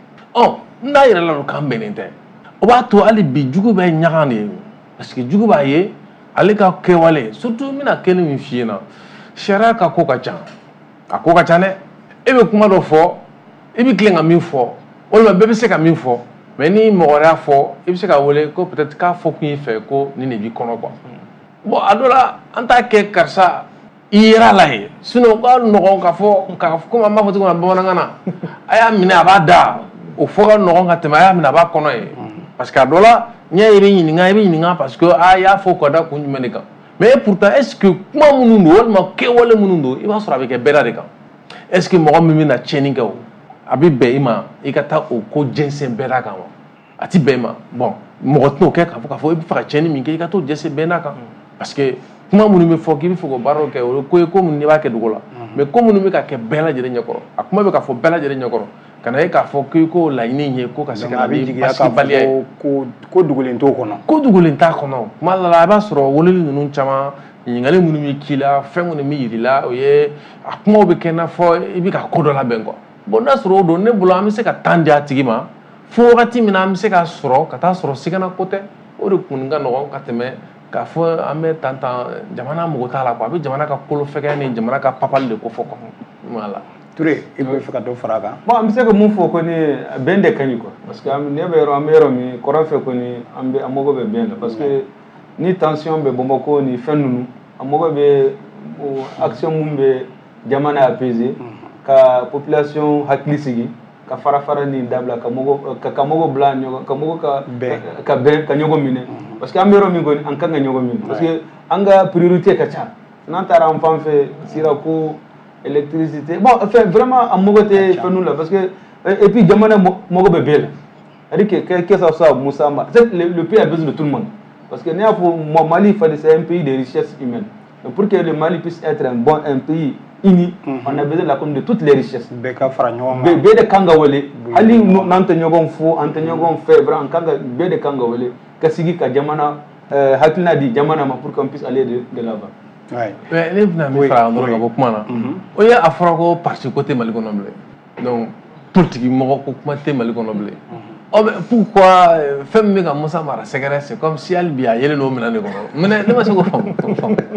ɔ n'a yɛrɛ la k'an bɛnnen tɛ o b'a to hali bi jugu bɛ ɲaga de ye parce que jugu b'a ye ale ka kɛwale surtout n bɛna kelen min f'i ɲɛna sariya ka ko ka ca a ko ka ca dɛ e bɛ kuma dɔ fɔ i bɛ tilen ka min fɔ walima bɛɛ bɛ se ka min fɔ mais ni mɔgɔ wɛrɛ y'a fɔ i bɛ se ka wele ko peut-être k'a fɔ kun y'i fɛ ko nin de b'i kɔnɔ quoi bon a dɔ la an t'a kɛ karisa i yera la ye sinon ka nɔgɔn ka fɔ ka komi an b'a fɔ cogo min na bamanankan na a y'a minɛ a b'a da o fɔ ka nɔgɔn ka tɛmɛ a y'a minɛ a b'a kɔnɔ ye parce que a dɔ la n'i y'a ye i bɛ ɲininka i bɛ ɲininka parce que a y'a fɔ ka da kun jumɛn de kan mais pourtant est ce que kuma minnu don walima kɛwale minnu don i b'a sɔrɔ a bɛ kɛ bɛɛ da de kan est ce que mɔgɔ min bɛ na tiɲɛni kɛ o a bɛ bɛn i ma i ka taa o ko jɛnsɛn bɛɛ da kan wa a ti bɛn i ma bon mɔgɔ tɛn'o kɛ k'a fɔ k'a fɔ i bɛ fɛ ka tiɲɛni min kɛ i ka t'o jɛnsɛn bɛɛ da kan parce que kuma minnu bɛ fɔ k'i bɛ fɛ k'o baaraw kɛ o ye ko ye ko minnu n'i b'a kɛ dogo la mais ko minnu bɛ ka kɛ bɛɛ lajɛlen ɲɛkɔrɔ a kuma bɛ ka fɔ bɛɛ lajɛlen ɲɛkɔrɔ ka na ye k'a fɔ k'i ko laɲini ye ko ka se ka na ni basigibaliya ye ko dogolen t'o kɔnɔ ko dogolen t'a kɔnɔ kuma dɔ la a b'a sɔrɔ weleli ninnu caman ɲininkali minnu bɛ k'i la fɛn minnu bɛ yir'i la o ye a kumaw bɛ kɛ i n'a fɔ i bɛ ka ko dɔ labɛn quoi bon n'a sɔrɔ o don ne bolo an bɛ se ka temps di a tigi ma fo wagati min na an bɛ se k'a sɔrɔ ka taa sɔrɔ sigana ko tɛ o de kun ka nɔgɔn ka tɛmɛ k'a fɔ an bɛ tan tan jamana mago t'a la quoi a bɛ jamana ka kolo fɛgɛya ni jamana ka papali de ko fɔ quoi voilà. Touré i bɛ fɛ ka dɔ fara a kan. bon an bɛ se ka mun fɔ kɔni bɛn de ka ɲi quoi parce que ne bɛ yɔrɔ an bɛ yɔrɔ min kɔrɔ fɛ kɔni an bɛ an mago bɛ bɛn la parce que ni tension bɛ Bamako ni fɛn ninnu an mago bɛ action mun bɛ jamana apaiser ka population hakili sigi ka fara fara ni dabila ka mɔgɔ ka ka mɔgɔ bila ɲɔgɔn ka mɔgɔ ka ka bɛn ka ɲɔgɔn minɛ parce que an bɛ yɔrɔ min kɔni an kan ka ɲɔgɔn minɛ parce que an ka priorité ka ca n'an taara an fan fɛ sira ko électricité bon enfin vraiment en mago tɛ fɛn ninnu la parce que et puis jamana mago bɛ bɛɛ la c'est-à-dire que que ça soit Moussa Mara le, le pays a besoin de tout le monde parce que ne y'a fɔ Mali c'est un pays de richesse humaine donc pour que le Mali puisse être un bon un pays uni on a besoin de la commune de toutes les richesses bɛɛ ka fara ɲɔgɔn kan bɛɛ de kan ka wele hali n'an tɛ ɲɔgɔn fo an tɛ ɲɔgɔn fɛ vraiment an kan ka bɛɛ de kan ka wele ka sigi ka jamana hakilina di jamana ma pour qu'on puisse aller de de l'avant. mais ne bɛna min fara dɔrɔn ka bɔ kuma na o ye a fɔra ko parti ko tɛ Mali kɔnɔ bilen donc politique mɔgɔ ko kuma tɛ Mali kɔnɔ bilen oh mais pourquoi fɛn min bɛ ka Musa Mara sɛgɛrɛ c'est comme si hali bi a yelen n'o minɛn de kɔnɔ mais ne ma se k'o faamu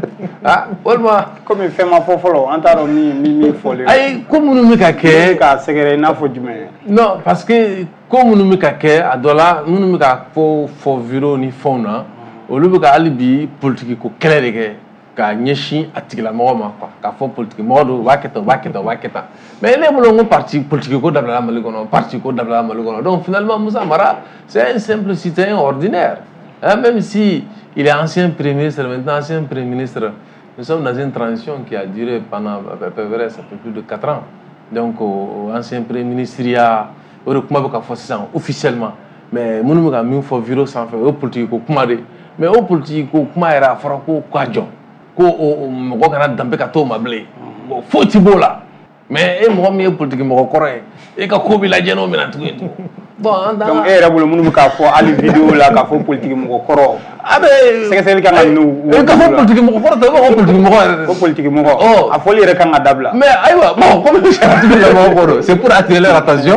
ah walma comme fait ma fofolo antaro mi mi mi fole ay comme nous ka ke ka segere na fo jume non parce que comme nous ka ke adola nous ka fo fo viro ni fona o lu ka alibi politique ko kele de ke ka nyeshi atigla mo ma quoi ka fo politique mo do waketa waketa waketa mais les mon parti politique ko dabla mali kono parti ko dabla mali kono donc finalement Moussa Mara c'est un simple citoyen ordinaire hein, même si il est ancien premier ministre maintenant ancien premier ministre. Nous sommes dans une transition qui a duré pendant à peu près ça fait plus de quatre ans. Donc, au ancien premier ministre, il y a officiellement. Mais nous avons mis un virus sans faire au politique. Mais au politique, comment il y a un quadjon. Comment il y a un dambecato mablé. Faut que là. Mais il y a un politique qui est correct. Et quand il y a un politique bon, donc eh rabul munu ka fo ali vidéo la ka fo politique mo koro abe c'est que kan nu e ka fo politique mo koro to ko politique mo ko politique mo ko a fo lire kan dabla mais aywa bon comme je dis le mo koro c'est pour attirer leur attention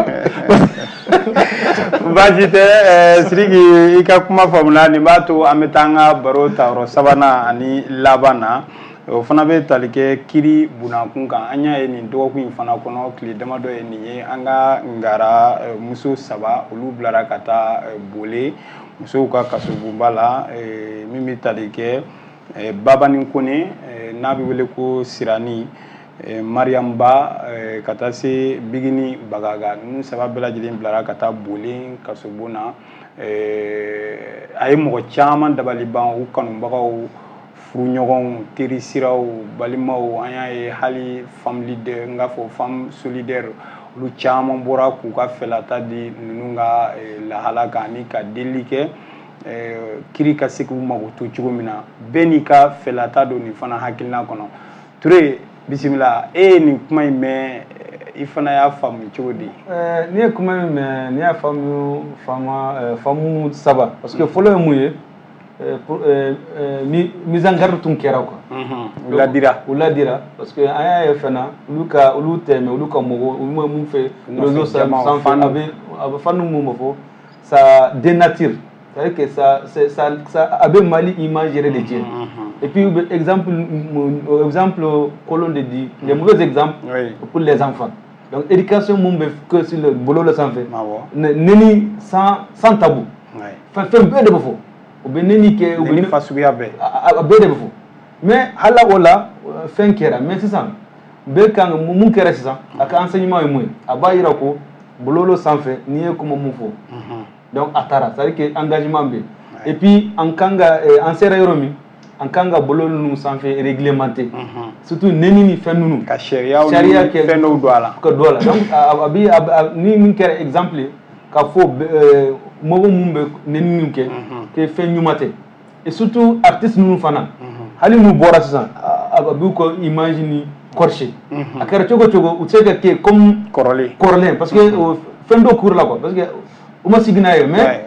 bajite sirigi ika kuma famuna ni bato ametanga barota ro sabana ani labana o fana be talike kiri bunakun kan anya e ni dogokun fana kono kli dama do e ni anga ngara muso saba olu blara kata bole muso ka kasubumba la mimi talike baba ni kone nabi wele ko sirani Mariam Ba kata se bigini bagaga nu saba bela jidin blara kata bole kasubuna ay mo chaman dabali ban u kanu bagaw ɲɔgɔn teri siraw balimaw an y'a ye hali femme leader n k'a fɔ femme solidaire olu caman bɔra k'u ka fɛlata di ninnu ka lahala kan ni ka deli kɛ kiri ka se k'u mago to cogo min na bɛɛ n'i ka fɛlata don nin fana hakilina kɔnɔ Touré bisimila e ye nin kuma in mɛn i fana y'a faamu cogo di ni ye kuma in mɛn ni y'a faamu faamu saba parce que fɔlɔ ye mun ye mise en garde tun kɛra quoi u ladira u ladira parce que an y'a ye fana olu ka olu tɛmɛ olu ka mɔgɔ olu ma mun fɛ réseau sanfɛ a bɛ a bɛ fan mun fɔ ça dénature c'est-à-dire que ça ça ça a bɛ Mali image yɛrɛ de tiɲɛ et puis exemple exemple kolon de dit les mauvais exemples pour les enfants donc éducation mun bɛ que sur le bolo sanfɛ neni sans sans tabou fɛn fɛn bɛɛ de bɛ fɔ o bɛ neni kɛ o bɛ fa suguya bɛɛ a bɛɛ de bɛ fɔ mais hala o la fɛn kɛra mais sisan bɛɛ kan mun kɛra sisan a ka enseignement ye mun ye a b'a yira ko bololo sanfɛ n'i ye kuma mun fɔ donc a taara c'est à dire que engagement bɛ et puis an kan ka an sera yɔrɔ min an kan ka bololo ninnu sanfɛ réglementé surtout neni ni fɛn ninnu ka sariyaw ni fɛn dɔw don a la ka don a la donc a bɛ ni min kɛra exemple ye ka fɔ mɔgɔ mun bɛ neni ninnu kɛ que fɛn ɲuman tɛ et surtout artiste ninnu fana hali n'u bɔra sisan a b'u ka image ni corché a kɛra cogo cogo u tɛ se ka kɛ comme kɔrɔlen kɔrɔlen parce que fɛn dɔ kuru la quoi parce que u ma sigi n'a ye mais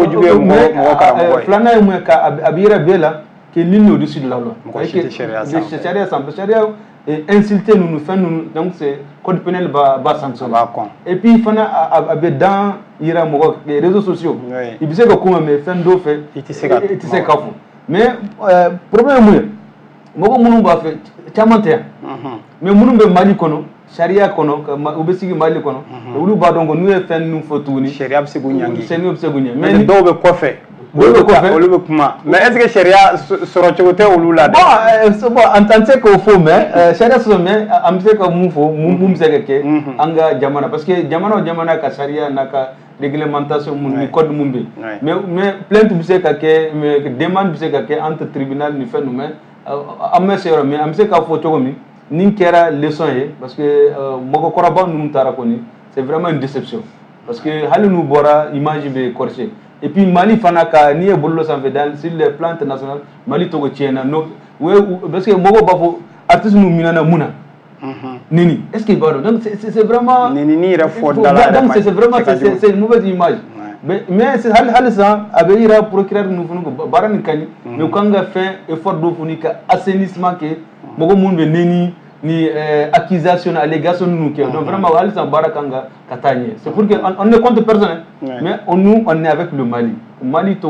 filanan ye mun ye ka a bɛ yɛrɛ bɛɛ la que nul n'est au-dessus de la loi sariya sanfɛ sariya insulté ninnu fɛn ninnu donc c'est code pénal b'a b'a sanctionné et puis fana a bɛ dan yira mɔgɔ réseaux sociaux i bɛ se ka kuma mais fɛn dɔ fɛ i tɛ se ka i tɛ se ka fɔ mais problème mun ye mɔgɔ minnu b'a fɛ caman tɛ yan mais minnu bɛ Mali kɔnɔ sariya kɔnɔ u bɛ sigi Mali kɔnɔ olu b'a dɔn ko n'u ye fɛn ninnu fɔ tuguni sariya bɛ se k'u ɲangi sariya bɛ se k'u ɲangi mais dɔw bɛ kɔfɛ olu bɛ kɔfɛ olu bɛ kuma mais est-ce que sariya sɔrɔ cogo tɛ olu la dɛ bon en tant que k'o fɔ mais sariya sɔrɔ mais an bɛ se ka mun fɔ mun bɛ se ka kɛ an ka jamana parce que jamana o jamana ka sariya n'a ka réglementation mun ni code mun bɛ mais mais plainte bɛ se ka kɛ mais demande bɛ se ka kɛ entre tribunal ni fɛn ninnu mais an bɛ se yɔrɔ mais an bɛ se k'a fɔ cogo min ni kɛra leçon ye parce que mɔgɔkɔrɔba ninnu taara kɔni c'est vraiment une déception parce que hali n'u bɔra image bɛ corché et puis Mali fana ka n'i ye bololo sanfɛ dans sur le plan international Mali tɔgɔ tiɲɛna no parce que mɔgɔw b'a fɔ artiste ninnu minɛna mun na neni est-ce que i b'a dɔn donc c'est c'est vraiment neni ni yɛrɛ fɔ da la donc c'est vraiment c'est c'est une mauvaise image mais mais hali hali sisan a bɛ yira procureur ninnu fana ko baara nin ka ɲi mais u kan ka fɛn effort dɔ fana ka assainissement kɛ mɔgɔ minnu bɛ neni ni accusation allégation ninnu kɛ donc vraiment hali sisan baara kan ka ka taa ɲɛ c'est pour que on ne compte personne mais on nous on est avec le Mali Mali tɔgɔ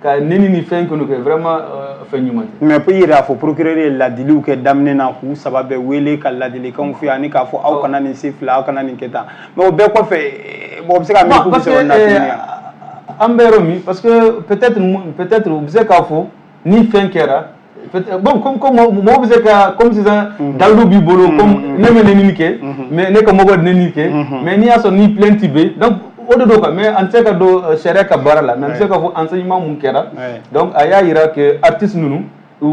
ka neni ni fɛn kɔnɔ kɛ vraiment fɛn ɲuman tɛ. mais pour yira fo procureur ye ladiliw kɛ daminɛ na k'u saba bɛɛ wele ka ladilikanw f'u ye ani k'a fɔ aw kana nin se fila aw kana nin kɛ tan mais o bɛɛ kɔfɛ mɔgɔ bɛ se ka min k'u bɛ se ka na tuguni an bɛ yɔrɔ min parce que peut-être peut-être u bɛ se k'a fɔ ni fɛn kɛra bon comme comme mɔgɔ bɛ se ka comme sisan dalilu b'i bolo comme ne bɛ nenini kɛ mais ne ka mɔgɔ nenini kɛ mais n'i y'a sɔrɔ ni plainte bɛ donc o de do quoi mais an tɛ se ka don sariya ka baara la mais an bɛ se ka fɔ enseignement mun kɛra donc a y'a yira que artiste ninnu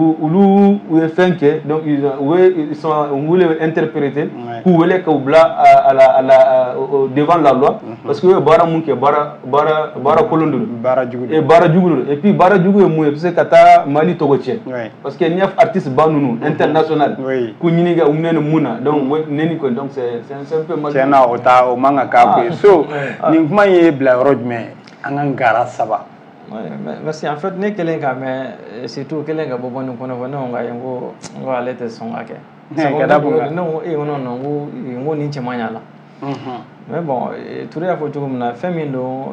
olu u ye fɛn kɛ donc ils ils sont on voulait interpréter k'u wele k'u bila à la à la devant la loi parce que u ye baara mun kɛ baara baara baara kolon de don baara jugu et baara jugu de don et puis baara jugu ye mun ye parce que ka taa Mali tɔgɔ tiɲɛ parce que n'i y'a fɔ artiste ba ninnu international k'u ɲini ka u neni mun na donc neni ko donc c'est c'est un peu mal tiɲɛ na o ta o man ka k'a ko ye so nin kuma ye bila yɔrɔ jumɛn an ka ngara saba. Oui, merci. En fait, ne kelen ka mais surtout kelen ka bobo ni kono ne nga ngo ngo ale te son ake. Ne kada bunga. No e wono no ngo ngo ni chemanya la. Mhm. Mais bon, tout ya fo jogo na femi do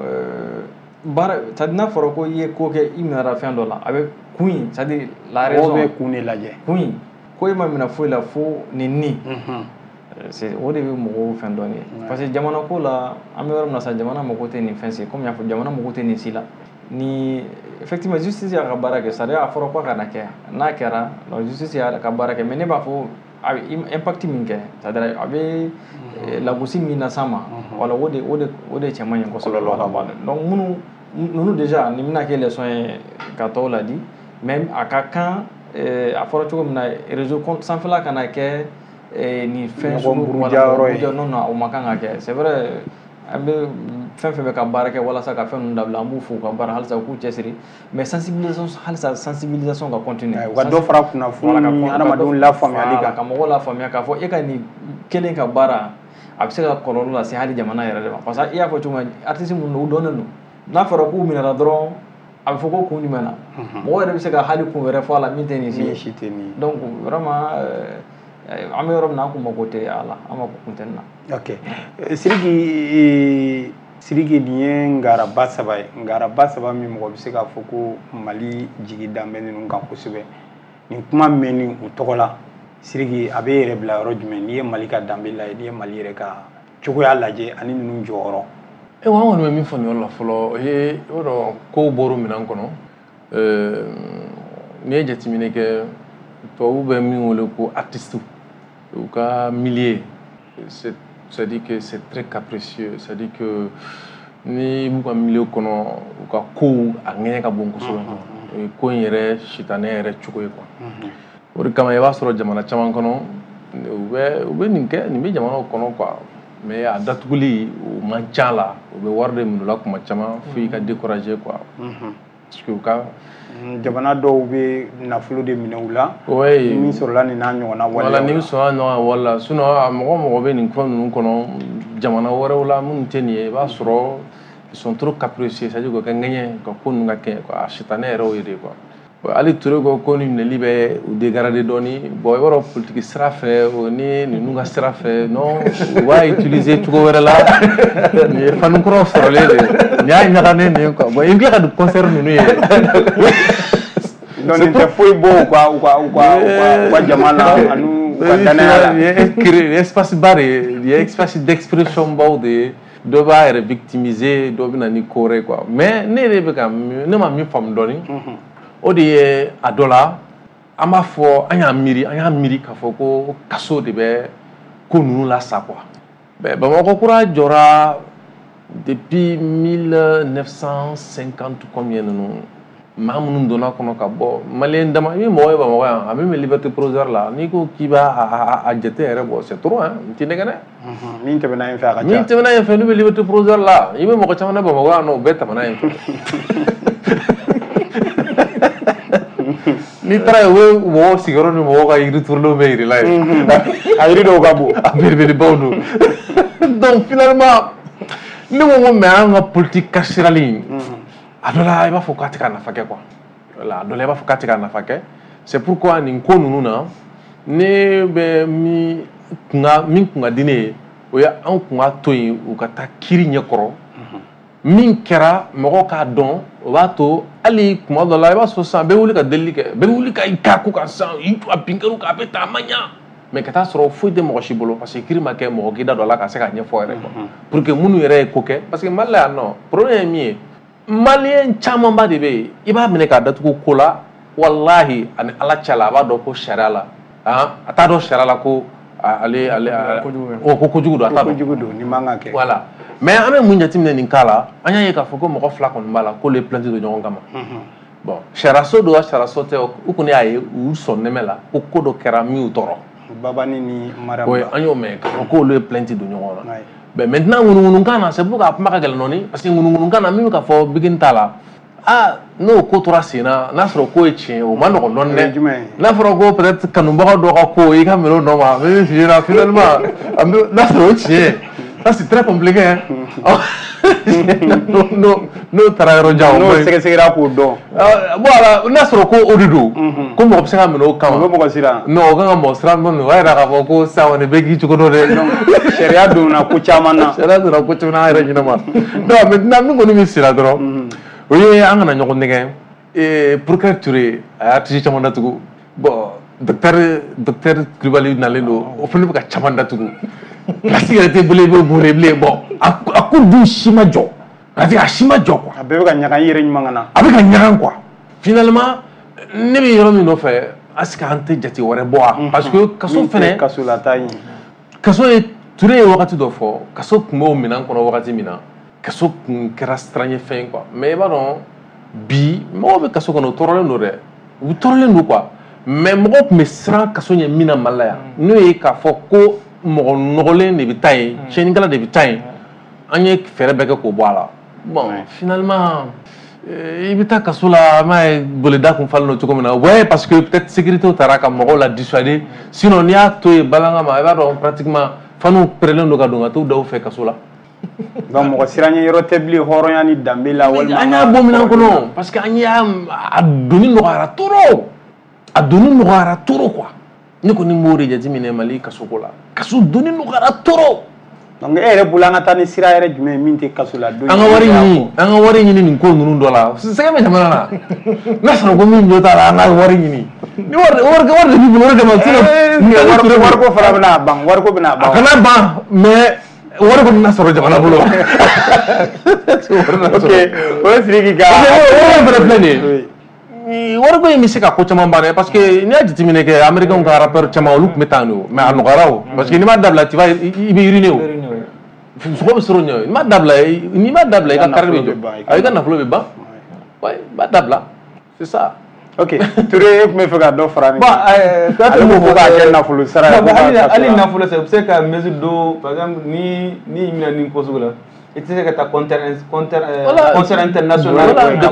bar tadna foro ko ye ko ke imara fen do la avec queen, c'est-à-dire la raison. O be kuni laje. Queen. Ko ma mina fo la fo ni ni. Mhm. C'est au début mo fen do ni. Parce que jamana ko la amero na sa jamana mo ko te ni fen c'est comme ya fo jamana mo ko te ni sila. Ni effectivement justice ya ka baara kɛ sariya a fɔra ko ka na kɛ n'a kɛra donc justice ya ka baara kɛ mais ne b'a fɔ a bɛ impact min kɛ c'est-à-dire a bɛ lagosi min na s'an ma wala o de o de o de cɛ man ɲi kosɛbɛ donc minnu ninnu déjà nin bɛna kɛ leçon ye ka tɔw ladi mais a ka kan a fɔra cogo min na réseau sanfɛla kana kɛ ni fɛn sugu wala non non o ma kan ka kɛ c'est vrai an bɛ fɛn fɛn bɛ ka baara kɛ walasa ka fɛn ninnu dabila an b'u fo ka baara halisa k'u cɛsiri mais sensibilisation halisa sensibilisation ka continuer u ka dɔ fara kunnafoni ni adamadenw lafaamuyali kan ka mɔgɔw lafaamuya k'a fɔ e ka nin kelen ka baara a bɛ se ka kɔlɔlɔ lase hali jamana yɛrɛ de ma parce que i y'a fɔ cogo min artiste minnu don u dɔnnen don n'a fɔra k'u minɛra dɔrɔn a bɛ fɔ ko kun jumɛn na mɔgɔ yɛrɛ bɛ se ka hali kun wɛrɛ fɔ a la min tɛ nin si tɛ nin donc vraiment an bɛ yɔrɔ min na an kun mako tɛ a la an mako kun tɛ nin na. ok Sidiki Sidiki nin ye ngaraba saba ye ngaraba saba min mɔgɔ bɛ se k'a fɔ ko Mali jigi danbɛ ninnu kan kosɛbɛ nin kuma mɛnni u tɔgɔ la Sidiki a bɛ yɛrɛ bila yɔrɔ jumɛn n'i ye Mali ka danbɛ lajɛ n'i ye Mali yɛrɛ ka cogoya lajɛ ani ninnu jɔyɔrɔ. e wa an kɔni bɛ min fɔ nin yɔrɔ la fɔlɔ o ye o dɔn kow bɔr'o minɛn kɔnɔ n'i ye jateminɛ kɛ tubabuw bɛ min wele ko artiste u ka milieu c'est-à-dire que c'est très capricieux, c'est-à-dire que ni b'u ka milieu kɔnɔ u ka kow a ŋɛɲɛ ka bon kosɛbɛ o ye ko in yɛrɛ sitanɛ yɛrɛ cogo ye quoi o de kama i b'a sɔrɔ jamana caman kɔnɔ u bɛ u bɛ nin kɛ nin bɛ jamanaw kɔnɔ quoi mais a datuguli o man ca la u bɛ wari de minɛ la kuma caman fo i ka décourager quoi parce que u ka jamana dɔw bɛ nafolo de minɛ u la oui min sɔrɔla nin n'a ɲɔgɔnna waleya wala ni sɔrɔla ɲɔgɔn wala sinon a mɔgɔ mɔgɔ bɛ nin kuma ninnu kɔnɔ jamana wɛrɛw la minnu tɛ nin ye i b'a sɔrɔ ils sont trop capricieux c'est-à-dire que ka ŋɛɲɛ ka ko ninnu ka kɛ quoi a sitanɛ yɛrɛ o ye de quoi hali Ture ko ko ni minɛli bɛ u dégrader dɔɔni bon i b'a dɔn politique sira fɛ o ni ninnu ka sira fɛ non u b'a utiliser cogo wɛrɛ la nin ye fani kuraw sɔrɔlen de nin y'a ɲaganen nin ye quoi bon i bɛ tila ka don concert ninnu ye donc nin tɛ foyi bɔ u ka u ka u ka u ka jama la ani u ka danaya la nin ye créer espace ba de ye nin ye espace d'expression baw de ye dɔ b'a yɛrɛ victimiser dɔ bɛ na ni ko wɛrɛ quoi mais ne yɛrɛ bɛ ka ne ma min faamu dɔɔni o de ye a dɔ la an b'a fɔ an y'a miiri an y'a miiri k'a fɔ ko kaso de bɛ ko ninnu lasa quoi Bamakɔ kura jɔra depuis mille neuf cent cinquante combien ninnu maa minnu donna kɔnɔ ka bɔ maliyɛn dama i bɛ mɔgɔ ye Bamakɔ yan a min bɛ liberté provisoire la n'i ko k'i b'a a jate yɛrɛ bɔ c'est trop hein n tɛ nɛgɛ dɛ min tɛmɛna yen fɛ a ka ca min tɛmɛna yen fɛ n'u bɛ liberté provisoire la i bɛ mɔgɔ caman na Bamakɔ yan nɔ u bɛɛ tɛmɛna yen fɛ n'i taara yen o mɔgɔ sigiyɔrɔ ni mɔgɔ ka yiri turulenw bɛ yir'i la yen a yiri dɔw ka bon a belebelebaw don donc finalement ne ko n ko mais an ka politique kasirali a dɔ la i b'a fɔ k'a tɛ ka nafa kɛ quoi a dɔ la i b'a fɔ k'a tɛ ka nafa kɛ c'est pourquoi nin ko ninnu na ne bɛ min kun ka min kun ka di ne ye o ye an kun ka to yen u ka taa kiiri ɲɛkɔrɔ min kɛra mɔgɔ k'a dɔn o b'a to hali kuma dɔ la i b'a sɔrɔ sisan bɛɛ wuli ka delili kɛ bɛɛ wuli ka i k'a ko kan sisan i a binkɛr'u kan a bɛ taa a ma ɲa mais ka taa sɔrɔ foyi tɛ mɔgɔ si bolo parce que kiri ma kɛ mɔgɔ k'i da dɔ la ka se k'a ɲɛfɔ yɛrɛ quoi pour que minnu yɛrɛ ye ko kɛ parce que Mali la yan nɔ problème ye min ye maliyɛn camanba de bɛ yen i b'a minɛ k'a datugu ko la walahi ani Ala cɛ la a b'a dɔn ko sariya la a t'a dɔn sariya la ko ale ale o ko kojugu don a t'a dɔn kojugu don ni man ka kɛ voilà mais an bɛ mun jateminɛ nin cas la an y'a ye k'a fɔ ko mɔgɔ fila kɔni b'a la k'olu ye plainte don ɲɔgɔn kama bon sariyaso don sariyaso tɛ u kɔni y'a ye u sɔn nɛmɛ la ko ko dɔ kɛra min y'u tɔɔrɔ Babani ni Mariam oui an y'o mɛn k'a fɔ k'olu ye plainte don ɲɔgɔn na mais maintenant ŋunuŋunukan na c'est pour k'a kuma ka gɛlɛn dɔɔni parce que ŋunuŋunukan na min bɛ ka fɔ Bigini t'a la ah n'o ko tora sen na n'a sɔrɔ ko ye tiɲɛ o ma nɔgɔn dɔɔni dɛ n'a fɔra ko peut-être kanubaga dɔ ka ko i ka minɛ o nɔ ma mais f'i ɲɛna finalement n'a sɔrɔ o tiɲɛ ça c'est très compliqué hein n'o taara yɔrɔ jan n'o sɛgɛsɛgɛra k'o dɔn bon ala n'a sɔrɔ ko o de don ko mɔgɔ bɛ se ka minɛ o kama o bɛ mɔgɔ siran non o kan ka mɔgɔ siran dɔɔni o y'a yira k'a fɔ ko sisan kɔni bɛɛ k'i cogo dɔn dɛ sariya donna ko caman na sariya donna ko caman na an yɛrɛ ɲinɛ ma non maintenant min kɔni bɛ sira dɔrɔn o ye an kana ɲɔgɔn nɛgɛn Procureur Ture a y'a tisi caman datugu bon docteur docteur Kulibali nalen don o fana bɛ ka caman datugu place yɛrɛ tɛ belebele bɔnɛ bilen bon a ko dun si ma jɔ parce que a si ma jɔ quoi a bɛɛ bɛ ka ɲaga i yɛrɛ ɲuman ka na a bɛ ka ɲaga quoi finalement ne bɛ yɔrɔ min nɔfɛ est-ce que an tɛ jate wɛrɛ bɔ wa parce que kaso fɛnɛ kaso la ta ye kaso ye Ture ye wagati dɔ fɔ kaso tun b'o minɛn kɔnɔ wagati min na kaso tun kɛra siranɲɛ fɛn quoi mais i b'a dɔn bi mɔgɔw bɛ kaso kɔnɔ u tɔɔrɔlen don dɛ u tɔɔrɔlen don quoi mais mɔgɔw tun bɛ siran kaso ɲɛ min na Mali la yan n'o ye k'a fɔ ko mɔgɔ nɔgɔlen de bɛ taa yen tiɲɛnikɛla de bɛ taa yen an ye fɛɛrɛ bɛɛ kɛ k'o bɔ a la bon finalement i bɛ taa kaso la an b'a ye bolida kun falen don cogo min na ouais parce que peut-être sécurité taara ka mɔgɔw la dissuader sinon n'i y'a to yen balanga ma i b'a dɔn pratiquement faniw pɛrɛlen don ka don ka t'u da u fɛ kaso la donc mɔgɔ siranɲɛ yɔrɔ tɛ bilen hɔrɔnya ni danbe la walima an y'a bɔ minɛn kɔnɔ parce que an y'a a donni nɔgɔyara trop a donni nɔgɔyara trop quoi ne kɔni b'o de jateminɛ Mali kasoko la kaso donni nɔgɔyara trop donc e yɛrɛ bolo an ka taa ni sira yɛrɛ jumɛn min tɛ kaso la don an ka wari ɲini an ka wari ɲini nin ko ninnu dɔ la sɛgɛ bɛ jamana na n'a sɔrɔ ko min jɔ t'a la an ka wari ɲini ni wari wari wari de b'i bolo o de kama wariko fana bɛna ban wariko bɛna ban a kana ban mais wari kɔni na sɔrɔ jamana bolo ok o ye Sidiki ka wari fana filɛ nin ye wariko in bɛ se ka ko caman ban dɛ parce que n'i y'a jateminɛ kɛ américains ka rappeur caman olu tun bɛ taa n'o mais a nɔgɔyara o parce que n'i m'a dabila tu vas i bɛ uriner o sogo bɛ sɔrɔ ɲɛ n'i m'a dabila n'i m'a dabila i ka carré bɛ jɔ i ka nafolo bɛ ban ouais i b'a dabila c'est ça ok Ture e tun bɛ fɛ ka dɔ fara nin bon ale ko k'a kɛ nafolo sara ye hali nafolo sɛ u bɛ se ka mesure dɔ par exemple ni ni minɛ nin ko sugu la i tɛ se ka taa concert concert international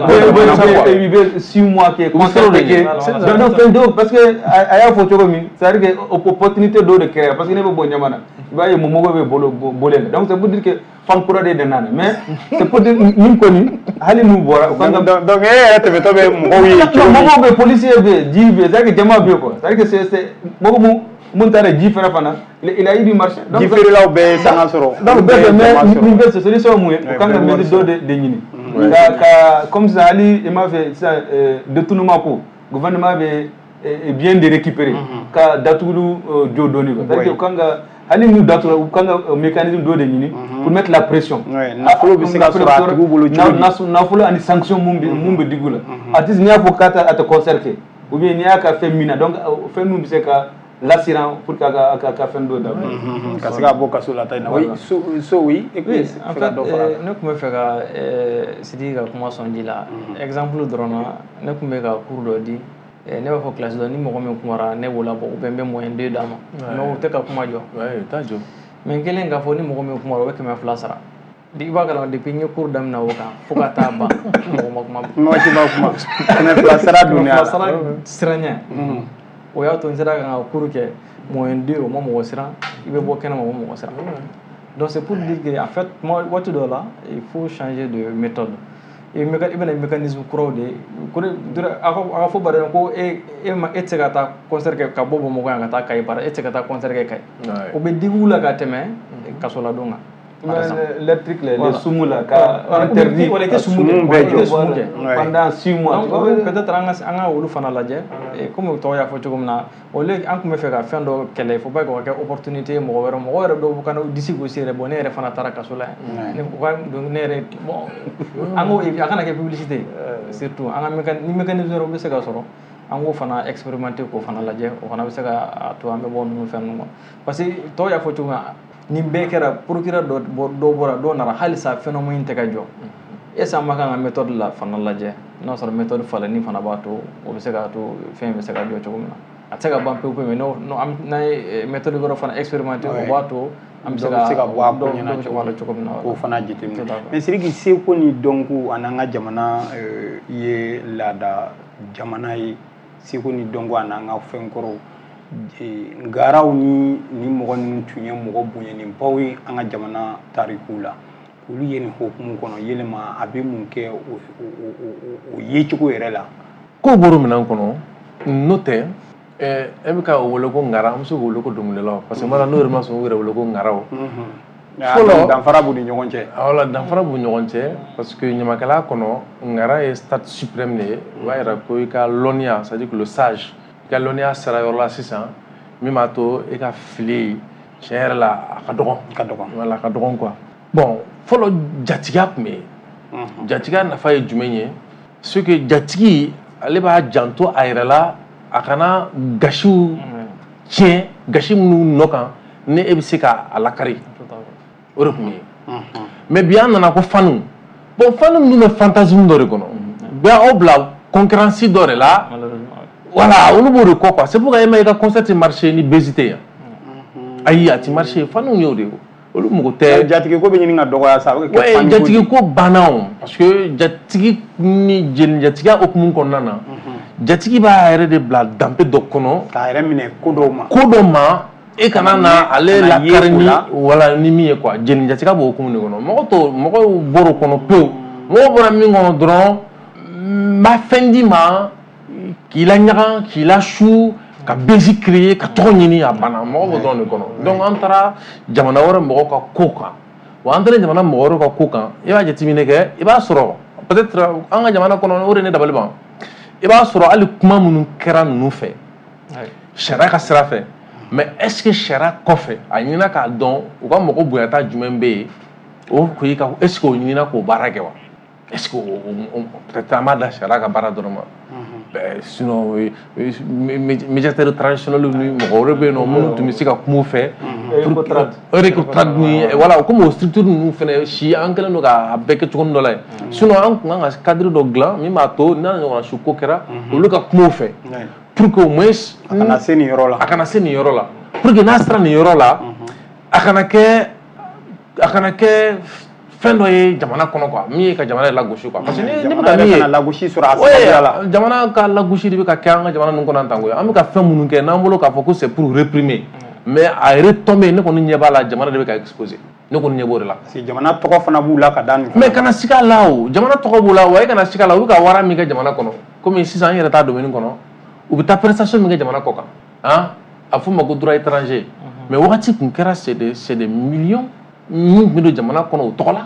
i bɛ six mois kɛ concert bɛ kɛ donc fɛn dɔw parce que a y'a fɔ cogo min c'est à dire que opportunité dɔw de créer parce que ne bɛ bɔ ɲama na i b'a ye mɔgɔw bɛ bolo bɔlen donc c'est pour dire que fan kura de nana mais c'est pour dire min kɔni hali n'u bɔra u kan ka donc e yɛrɛ tɛmɛtɔ bɛ mɔgɔw ye mɔgɔw bɛ policier bɛ ji bɛ c'est à dire que jama bɛ quoi c'est à dire que c'est mɔgɔ mun mun taara ji fana fana il a eu du marché ji feerelaw bɛɛ ye sanga sɔrɔ donc bɛɛ mais nin bɛɛ solution mun ye u kan ka mesure dɔ de de ɲini ka ka comme ça hali i m'a fɛ sisan détournement ko gouvernement bɛ bien de récupérer ka datugulu jɔ dɔɔni quoi c'est à dire que u kan ka hali n'u datugula u kan ka mécanisme dɔ de ɲini pour mettre la pression nafolo bɛ se ka sɔrɔ a tigiw bolo cogo di nafolo ani sanction mun bɛ mun bɛ digu la artiste n'i y'a fɔ k'a tɛ a tɛ concert kɛ ou bien n'i y'a ka fɛn min na donc fɛn min bɛ se ka l'assirant pour ka ka ka fɛn dɔ dabila ka se ka bɔ kaso la ta in na oui so oui et puis en fait ne tun bɛ fɛ ka Sidiki ka kuma sɔn ji la exemple dɔrɔn na ne tun bɛ ka cours dɔ di ne b'a fɔ classe dɔ ni mɔgɔ min kumara ne b'o labɔ ou bien n bɛ moyen deux d'a ma mais o tɛ ka kuma jɔ t'a jɔ mais n kɛlen k'a fɔ ni mɔgɔ min kumara o bɛ kɛmɛ fila sara i b'a kalama depuis n ye cours daminɛ o kan fo ka taa ban mɔgɔ ma kuma mɔgɔ ti ma kuma kɛmɛ fila sara dun kɛmɛ fila sara siranɲɛ o y'a to n sera ka n ka cours kɛ moyen deux o ma mɔgɔ siran i bɛ bɔ kɛnɛma o ma mɔgɔ siran donc c'est pour dire que en fait waati dɔ la il faut changer de méthode i bɛna mécanisme kuraw de a ka fɔ bari ko e ma e tɛ se ka taa concert kɛ ka bɔ Bamakɔ yan ka taa Kayi bara e tɛ se ka taa concert kɛ Kayi o bɛ digi u la ka tɛmɛ kasoladon kan les trucs, les soumous là, interdit. On était soumous pendant six mois. Peut-être on a voulu faire la guerre. Et comme tu as fait comme ça, au lieu de faire un fin de quelle il faut pas qu'il y ait une opportunité, moi, moi, moi, moi, d'ici que c'est bon, il faut faire la cassole. Bon, on a il y a une publicité surtout. On a un mécanisme de se casser. On va faire expérimenter pour faire la guerre. On va faire à toi, mais bon, nous faisons. Parce que toi, il y a fait ni bekera procureur do do bora do nara halisa phénomène te ka jo e sa maka nga méthode la fana la je non sur méthode fala ni fana bato o be se ka to fin be se ka jo chogumna ataka ban pe pe no no am na méthode go fana expérimenter o bato am se ka wa ko nyana chogumna o fana jitim mais sirigi se ko ni donku ananga jamana ye lada jamana yi se ko ni donku ananga fenkoro ngaraw ni ni mɔgɔ ninnu tun ye mɔgɔ bonyani baw ye an ka jamana tariku la olu ye nin hokumu kɔnɔ yelema a bɛ mun kɛ o yecogo yɛrɛ la ko bɔra minɛn kɔnɔ n'o tɛ e bɛ ka o wele ko ngara an bɛ se k'o wele ko dɔnkililaw parce que mara n'o yɛrɛ ma sɔn o yɛrɛ wele ko ngaraw fɔlɔ danfara b'u ni ɲɔgɔn cɛ awɔ danfara b'u ni ɲɔgɔn cɛ parce que ɲamakala kɔnɔ ngara ye stade suprême de ye o b'a yira ko i ka lɔnniya c'est à dire que le sage ka lɔnniya sera yɔrɔ la sisan min b'a to e ka fili tiɲɛ yɛrɛ la a ka dɔgɔn ka dɔgɔn voilà ka dɔgɔn quoi bon fɔlɔ jatigiya tun bɛ yen jatigiya nafa ye jumɛn ye c'est que jatigi ale b'a janto a yɛrɛ la a kana gasiw tiɲɛ gasi minnu nɔ kan ni e bɛ se ka a lakari o de tun ye mais bi an nana ko fanu bon fanu ninnu bɛ fantasme dɔ de kɔnɔ bɛ aw bila concurrence dɔ de la voilà olu b'o de kɔ quoi c'est pourquoi e ma i ka concert tɛ marché ni base tɛ yan ayi a tɛ marché fanu y'o de ye olu mɔgɔ tɛ jatigi ko bɛ ɲini ka dɔgɔya sa a bɛ kɛ ouais jatigi ko banna o parce que jatigi ni jeli jatigiya hukumu kɔnɔna na jatigi b'a yɛrɛ de bila danpe dɔ kɔnɔ k'a yɛrɛ minɛ ko dɔw ma ko dɔ ma e kana na ale lakari ni wala ni min ye quoi jeli jatigiya b'o hukumu de kɔnɔ mɔgɔ tɔ mɔgɔw bɔra o kɔnɔ pewu mɔgɔw bɔra min kɔnɔ dɔrɔn n b'a fɛn d'i ma k'i la ɲaga k'i la su ka base créer ka tɔgɔ ɲini a banna mɔgɔ b'o dɔrɔn de kɔnɔ donc an taara jamana wɛrɛ mɔgɔw ka ko kan wa an taara jamana mɔgɔ wɛrɛw ka ko kan i b'a jateminɛ kɛ i b'a sɔrɔ peut-être an ka jamana kɔnɔ o de ne dabali ban i b'a sɔrɔ hali kuma minnu kɛra ninnu fɛ sariya ka sira fɛ mais est-ce que sariya kɔfɛ a ɲinina k'a dɔn u ka mɔgɔ bonyata jumɛn bɛ yen o ko i ka est-ce que o ɲinina k'o baara kɛ wa est-ce que peut-être an b'a da sariya ka baara dɔrɔn ma sinon médiateur traditionnel ni mɔgɔ wɛrɛ bɛ yen nɔ minnu tun bɛ se ka kuma u fɛ récotrade ni voilà comme o structure ninnu fana si an kɛlen don k'a bɛɛ kɛ cogo dɔ la ye sinon an tun kan ka cadre dɔ dilan min b'a to n'a ɲɔgɔnna su ko kɛra olu ka kuma u fɛ pour que au moins a kana se nin yɔrɔ la a kana se nin yɔrɔ la pour que n'a sera nin yɔrɔ la a kana kɛ a kana kɛ fɛn dɔ ye jamana kɔnɔ quoi min ye ka jamana lagosi quoi parce que ne bɛ ka min ye lagosi sɔrɔ a sababuya la jamana ka lagosi de bɛ ka kɛ an ka jamana ninnu kɔnɔ tan koyi an bɛ ka fɛn minnu kɛ n'an bolo k'a fɔ ko c'est pour réprimer mais a retombé ne kɔni ɲɛ b'a la jamana de bɛ ka exposer ne kɔni ɲɛ b'o de la parce que jamana tɔgɔ fana b'u la ka da nin mais kana siga la o jamana tɔgɔ b'u la wa e kana siga la u bɛ ka wara min kɛ jamana kɔnɔ komi sisan an yɛrɛ t'a domaine kɔnɔ u bɛ taa prestation min kɛ jamana kɔ kan han a fɔ ma ko droit étranger mais wagati tun kɛra c'est des c'est des millions min tun bɛ don jamana kɔnɔ o tɔgɔ la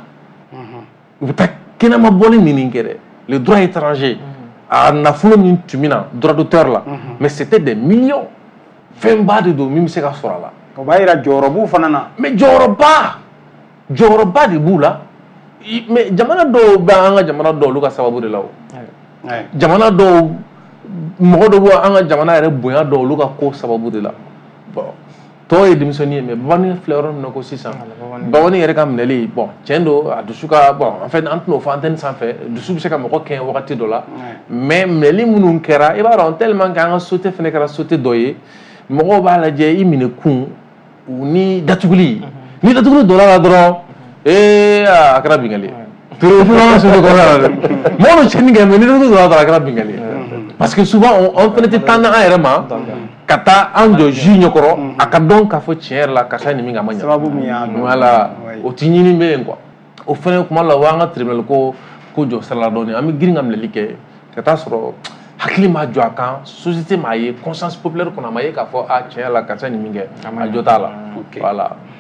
u bɛ taa kɛnɛma bɔli min kɛ dɛ le droit étranger a nafolo min tun bɛ na droit d'auteur la mais c'était des millions fɛnba de don min bɛ se ka sɔrɔ a la o b'a yira jɔyɔrɔ b'u fana na mais jɔyɔrɔba jɔyɔrɔba de b'u la mais jamana dɔw bɛ an ka jamana dɔw olu ka sababu de la o jamana dɔw mɔgɔ dɔw bɛ an ka jamana yɛrɛ bonya dɔw olu ka ko sababu de la bon tɔw ye denmisɛnnin ye mais babani filɛ yɔrɔ min na ko sisan babani yɛrɛ ka minɛli bon tiɲɛ don a dusu ka bon en fait an tɛn'o fɔ antenne sanfɛ dusu bɛ se ka mɔgɔ kɛɲɛ wagati dɔ la mais minɛli minnu kɛra i b'a dɔn tellement que an ka sauté fana kɛra sauté dɔ ye mɔgɔw b'a lajɛ i minɛ kun ni datuguli ni datuguli donna la dɔrɔn ee a kɛra binkali ye toro filanan sauté kɔnɔna la dɛ mɔgɔ bɛ tiɲɛni kɛ mais ni datuguli donna la dɔrɔn a kɛra binkali ye parce que souvent on fana tɛ taa n'an yɛrɛ ma ka taa an jɔ ju ɲɛkɔrɔ a ka dɔn k'a fɔ tiɲɛ yɛrɛ la karisa ni min ka ma ɲɛ sababu min y'a dɔn voilà o tɛ ɲini bɛ yen quoi o fana kuma la o y'an ka tribunal ko ko jɔ sira la dɔɔnin an bɛ girin ka minɛli kɛ ka taa sɔrɔ hakili ma jɔ a kan société m'a ye conscience populaire kɔnɔ a ma ye k'a fɔ a tiɲɛ yɛrɛ la karisa ni min kɛ a jɔ t'a la voilà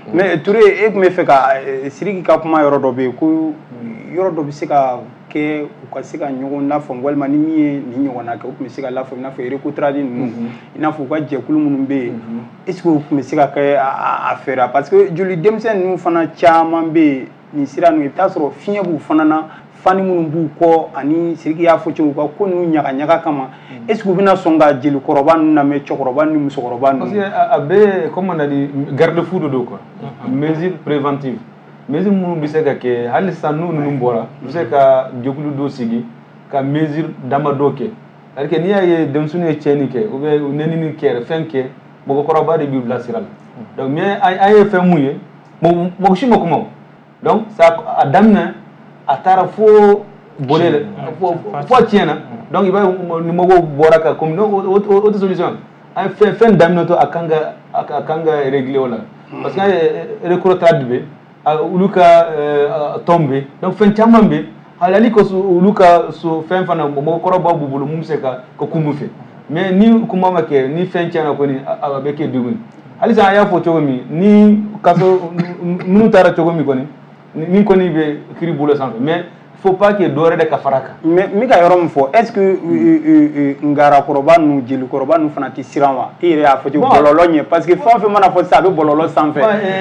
mais Touré e kun bɛ fɛ ka Sidiki ka kuma yɔrɔ dɔ bɛ yen ko yɔrɔ dɔ bɛ se ka kɛ u ka se ka ɲɔgɔn lafaamu walima ni min ye nin ɲɔgɔnna kɛ u kun bɛ se ka lafaamu i n'a fɔ récotrage ninnu i n'a fɔ u ka jɛkulu minnu bɛ yen est-ce que u kun bɛ se ka kɛ a fɛɛrɛ parce que joli denmisɛnnin ninnu fana caman bɛ yen nin sira ninnu i bɛ taa sɔrɔ fiɲɛ b'u fana na fani minnu b'u kɔ ani Sidiki y'a fɔ cogo u ka ko ninnu ɲaga ɲaga kama est-ce que u bɛna sɔn ka jelikɔrɔba ninnu lamɛn cɛkɔrɔba ni musokɔrɔba ninnu. parce que a bɛ comme on a dit garde-fou de do quoi mesure préventive mesure minnu bɛ se ka kɛ hali sisan n'u ninnu bɔra u bɛ se ka jɛkulu dɔ sigi ka mesure damadɔ kɛ c'est-à-dire que n'i y'a ye denmisɛnninw ye tiɲɛni kɛ ou bien u nɛnini kɛ fɛn kɛ mɔgɔkɔrɔba de b'u bilasira la donc mais an ye fɛn mun ye mɔgɔ si ma kuma donc ça a daminɛ a taara fo bole fo tiɲɛna donc i b'a ye ni mɔgɔw bɔra ka comme o tɛ solution an fɛn fɛn daminɛ to a kan ka a kan ka régler o la parce que an ye récotrage bɛ olu ka tɔn bɛ donc fɛn caman bɛ hali ko olu ka so fɛn fana mɔgɔkɔrɔbaw b'u bolo mun bɛ se ka ka kun fɛ mais ni kuma ma kɛ ni fɛn tiɲɛna kɔni a bɛ kɛ degun hali sisan an y'a fɔ cogo min ni kaso ninnu taara cogo min kɔni ni kɔni bɛ kiri bolo sanfɛ mais faut pas que dɔ wɛrɛ de ka fara kan mais n bɛ ka yɔrɔ min fɔ est-ce que ngarakɔrɔba ninnu jelikɔrɔba ninnu fana tɛ siran wa i yɛrɛ y'a fɔ cogo bɔlɔlɔ ɲɛ parce que fɛn o fɛn mana fɔ sisan a bɛ bɔlɔlɔ sanfɛ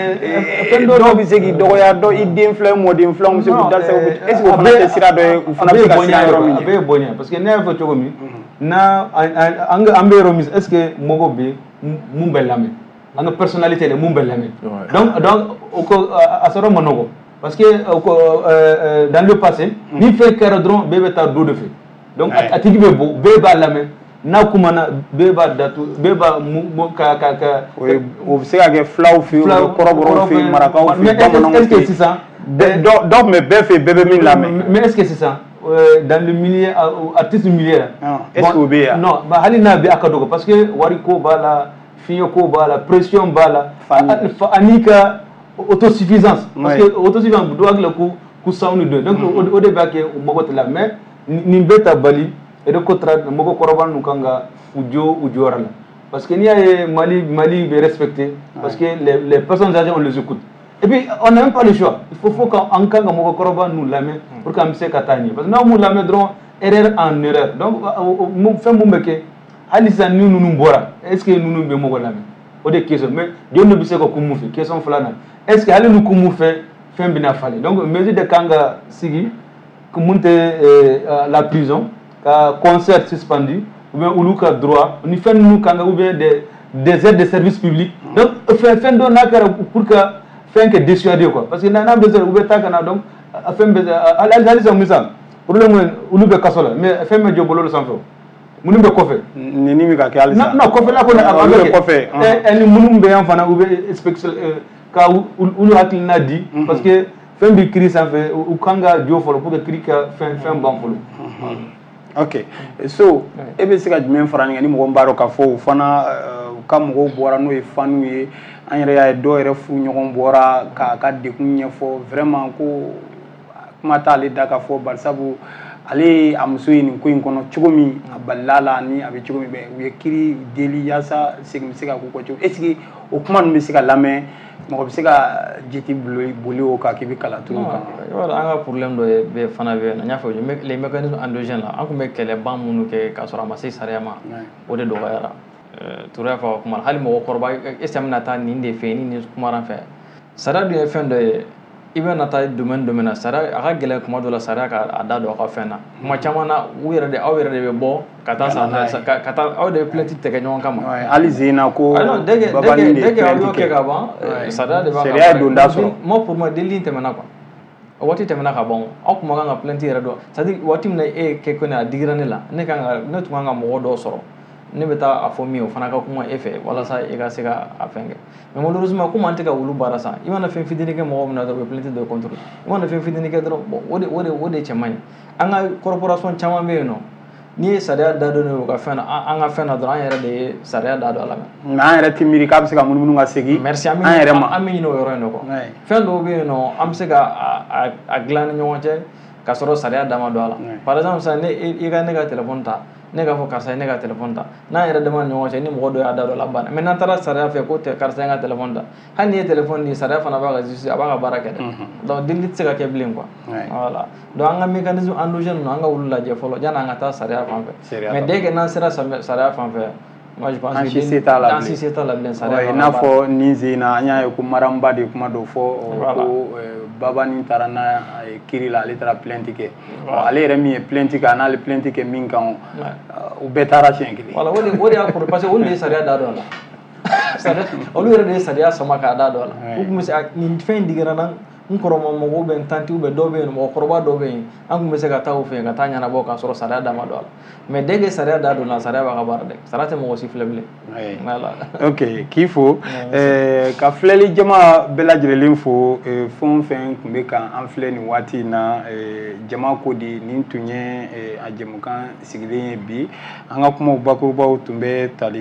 dɔw bɛ se k'i dɔgɔya dɔ i den fila ye mɔden fila bɛ se k'u da est-ce que o fana tɛ sira dɔ ye u fana bɛ se ka siran yɔrɔ min a bɛ bonya parce que ne y'a fɔ cogo min na an bɛ yɔrɔ min est-ce que mɔgɔw bɛ mun bɛ lamɛn an ka personnalité de mun bɛ lamɛn donc donc o ko a sɔrɔ ma nɔgɔ parce que euh, dans le passé ni fait kɛra dɔrɔn bɛɛ bɛ taa do de fɛ donc a tigi bɛ bɔ bɛɛ b'a lamɛn n'a kumana bɛɛ b'a datu bɛɛ b'a ka ka ka o bɛ se ka kɛ filaw fɛ yen kɔrɔbɔrɔw fɛ yen marakaw fɛ yen bamananw fɛ yen est-ce que sisan dɔw tun bɛ bɛɛ fɛ bɛɛ bɛ min lamɛn mais est-ce que sisan dans le milieu artiste milieu la est-ce que o bɛ yan non hali n'a bɛ a ka dɔgɔ parce que wari ko b'a la fiɲɛ ko b'a la pression b'a la ani ka autosuffisance parce que autosuffisance do hakili ko ku sawni do donc o de b'a kɛ u mago tɛ la mais nin bɛɛ ta bali récotrage mɔgɔkɔrɔba ninnu kan ka u jɔ u jɔyɔrɔ la parce que n'i y'a ye Mali Mali bɛ respecté parce que les les personnes âgées on les écoute et puis on n'a même pas le choix il faut faut qu'an kan ka mɔgɔkɔrɔba ninnu lamɛn pour que an bɛ se ka taa ɲɛ parce que n'aw m'u lamɛn dɔrɔn erreur en erreur donc fɛn mun bɛ kɛ hali sisan ni ninnu bɔra est ce que ninnu bɛ mɔgɔ lamɛn o de question mais jɔn de bɛ se ka kun mun fɛ question filanan est ce que hali ni kun mun fɛ fɛn bɛna falen donc mesure de kan ka sigi mun tɛ la prison ka concert suspendu ou bien olu ka droit ni fɛn ninnu kan ka ou bien des des aides de service public donc fɛn fɛn dɔ n'a kɛra pour que fɛn kɛ dissuader quoi parce que n'a bɛ se u bɛ taa ka na donc fɛn bɛ hali hali sisan misal problème olu bɛ kaso la mais fɛn bɛ jɔ bɔlɔlɔ sanfɛ minnu bɛ kɔfɛ nin bɛ ka kɛ hali sisan non kɔfɛla kɔni a bɛ kɛ ni minnu bɛ yan fana u bɛ spécial ka olu hakilina di parce que fɛn bɛ kiri sanfɛ u kan ka jɔ fɔlɔ pour que kiri ka fɛn fɛn ban fɔlɔ. ok so e bɛ se ka jumɛn fara nin kan ni mɔgɔ min b'a dɔn k'a fɔ u fana u ka mɔgɔw bɔra n'o ye faniw ye an yɛrɛ y'a ye dɔw yɛrɛ furu ɲɔgɔn bɔra k'a ka degun ɲɛfɔ vraiment ko kuma t'ale da k'a fɔ barisabu ale a muso ye nin ko in kɔnɔ cogo min a balila la ni a bɛ cogo min bɛɛ u ye kiri deli yaasa segin bɛ se ka k'u kɔ cogo est ce que o kuma ninnu bɛ se ka lamɛn mɔgɔ bɛ se ka jeti boli o kan k'i bɛ kalan turu kan. an ka problème dɔ bɛ fana bɛ yen n y'a fɔ les mécanismes endogènes la an tun bɛ kɛlɛban minnu kɛ k'a sɔrɔ a ma se sariya ma o de dɔgɔyara Touré y'a fɔ kuma hali mɔgɔkɔrɔba est ce que an bɛna taa nin de fɛ yen ni nin kumara fɛ sariya dun ye fɛn dɔ ye i bɛ na taa domaine domaine na sariya a ka gɛlɛn kuma dɔ la sariya ka da don aw ka fɛn na kuma caman na u yɛrɛ de aw yɛrɛ de bɛ bɔ ka taa san ka taa aw de bɛ plainte tigɛ ɲɔgɔn kama hali zina ko babani de plainte kɛ kɛ ka ban sariya de b'a kan sariya ye don da sɔrɔ moi pour moi deli tɛmɛna quoi o waati tɛmɛna ka ban aw kun ma kan ka plainte yɛrɛ dɔn c'est à dire waati min na e kɛ kɔni a digira ne la ne kan ka ne tun kan ka mɔgɔ dɔw sɔrɔ ne bɛ taa a fɔ min o fana ka kuma e fɛ walasa e ka se ka a fɛn kɛ mais malheureusement comme an tɛ ka wulu baara san i mana fɛn fitinin kɛ mɔgɔ min na dɔrɔn u bɛ plainte dɔ contre i mana fɛn fitinin kɛ dɔrɔn bon o de o de o de cɛ man ɲi an ka corporation caman bɛ yen nɔ n'i ye sariya da don u ka fɛn na an ka fɛn na dɔrɔn an yɛrɛ de ye sariya da don a la mais an yɛrɛ tɛ miiri k'a bɛ se ka munumunu ka segin merci an bɛ yɛrɛ ma an bɛ ɲinɛ o yɔrɔ in na quoi fɛn dɔw bɛ yen nɔ an bɛ se ka a dilan ni ɲɔgɔn cɛ ka sɔrɔ sariya da ma don a la par exemple sisan ne i ka ne ka téléphone ta ne k'a fɔ karisa ye ne ka téléphone ta n'a yɛrɛ dama ni ɲɔgɔn cɛ ni mɔgɔ dɔ y'a da dɔ la banna mais n'an taara sariya fɛ ko karisa ye n ka téléphone ta hali n'i ye téléphone di sariya fana b'a ka justice a b'a ka baara kɛ dɛ donc delili tɛ se ka kɛ bilen quoi voilà donc an ka mécanisme endogène ninnu an ka olu lajɛ fɔlɔ yanni an ka taa sariya fan fɛ mais dès que n'an sera sariya fan fɛ moi je pense que si c'est ta la si c'est ta la bilen sariya n'a fɔ nin zina an y'a ye ko maramba de kuma dɔ fɔ ko baba ni taara n'a kiri la ale taara plainte kɛ ale yɛrɛ min ye plainte kɛ a n'ale plainte kɛ min kan u bɛɛ taara siɲɛ kelen voilà o de o de y'a kɔrɔ parce que olu de ye sariya da dɔ la olu yɛrɛ de ye sariya sama k'a da dɔ la u tun bɛ se nin fɛn in digira na n kɔrɔma mɔgɔw bɛ n tanti u bɛ dɔw bɛ yen mɔgɔkɔrɔba dɔw bɛ yen an tun bɛ se ka taa u fɛ yen ka taa ɲɛnabɔ k'a sɔrɔ sariya da ma don a la mais dès que sariya da don la sariya b'a ka baara dɛ sariya tɛ mɔgɔ si filɛ bilen voilà ok k'i fo ka filɛli jama bɛɛ lajɛlen fo fɛn o fɛn tun bɛ kan an filɛ nin waati in na jama ko di nin tun ye a jɛmukan sigilen ye bi an ka kumaw bakurubaw tun bɛ tali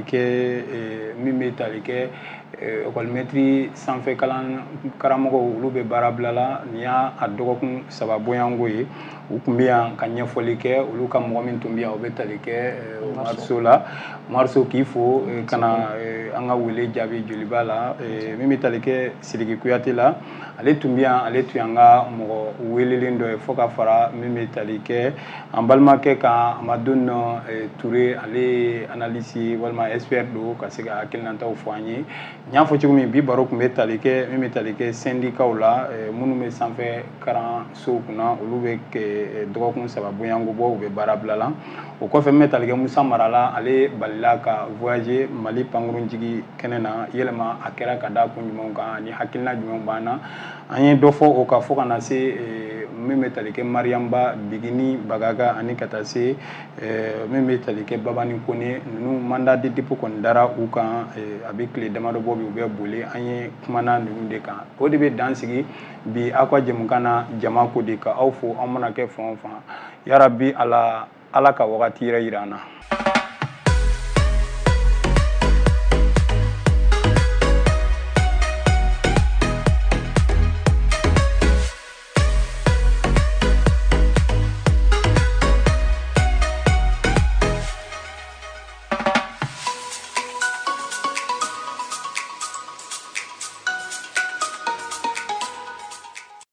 kɛ min bɛ tali kɛ école-maîtrise sanfɛ kalan karamɔgɔw olu bɛ baara bila la nin y'a dɔgɔkun saba bɔɲanko ye u tun bɛ yan ka ɲɛfɔli kɛ olu ka mɔgɔ min tun bɛ yan o bɛ tali kɛ Umaru la Umaru k'i fo ka na an ka wele jaabi joli b'a la min bɛ tali kɛ Sidiki Kuyate la ale tun bɛ yan ale tun y'an ka mɔgɔ welelen dɔ ye fo ka fara min bɛ tali kɛ an balimakɛ kan Amadu Ture ale ye analyse walima expert don ka se ka hakilinataw fɔ an ye n y'a fɔ cogo min bi baro tun bɛ tali kɛ min bɛ tali kɛ syndicat la minnu bɛ sanfɛ kalansow kunna olu bɛ dɔgɔkun saba bɔɲanko bɔ u bɛ baara bila la o kɔfɛ n bɛ tali kɛ Musa Marala ale balila ka voyager Mali pankurun jigi kɛnɛ na yɛlɛma a kɛra ka da kun jumɛnw kan ni hakilina jumɛn b'an na an ye dɔ fɔ o kan fo ka na se min bɛ tali kɛ Mariamba Bigini Bagaga ani ka taa se min bɛ tali kɛ Babani Kone ninnu mandat de dépôt kɔni dara u kan a bɛ tile damadɔ bɔ bi u bɛ boli an ye kumana ninnu de kan o de bɛ dan sigi bi aw ka jɛmukan na jama ko de ka aw fo an mana kɛ fan o fan yarabi ala ala ka wagati yɛrɛ yira an na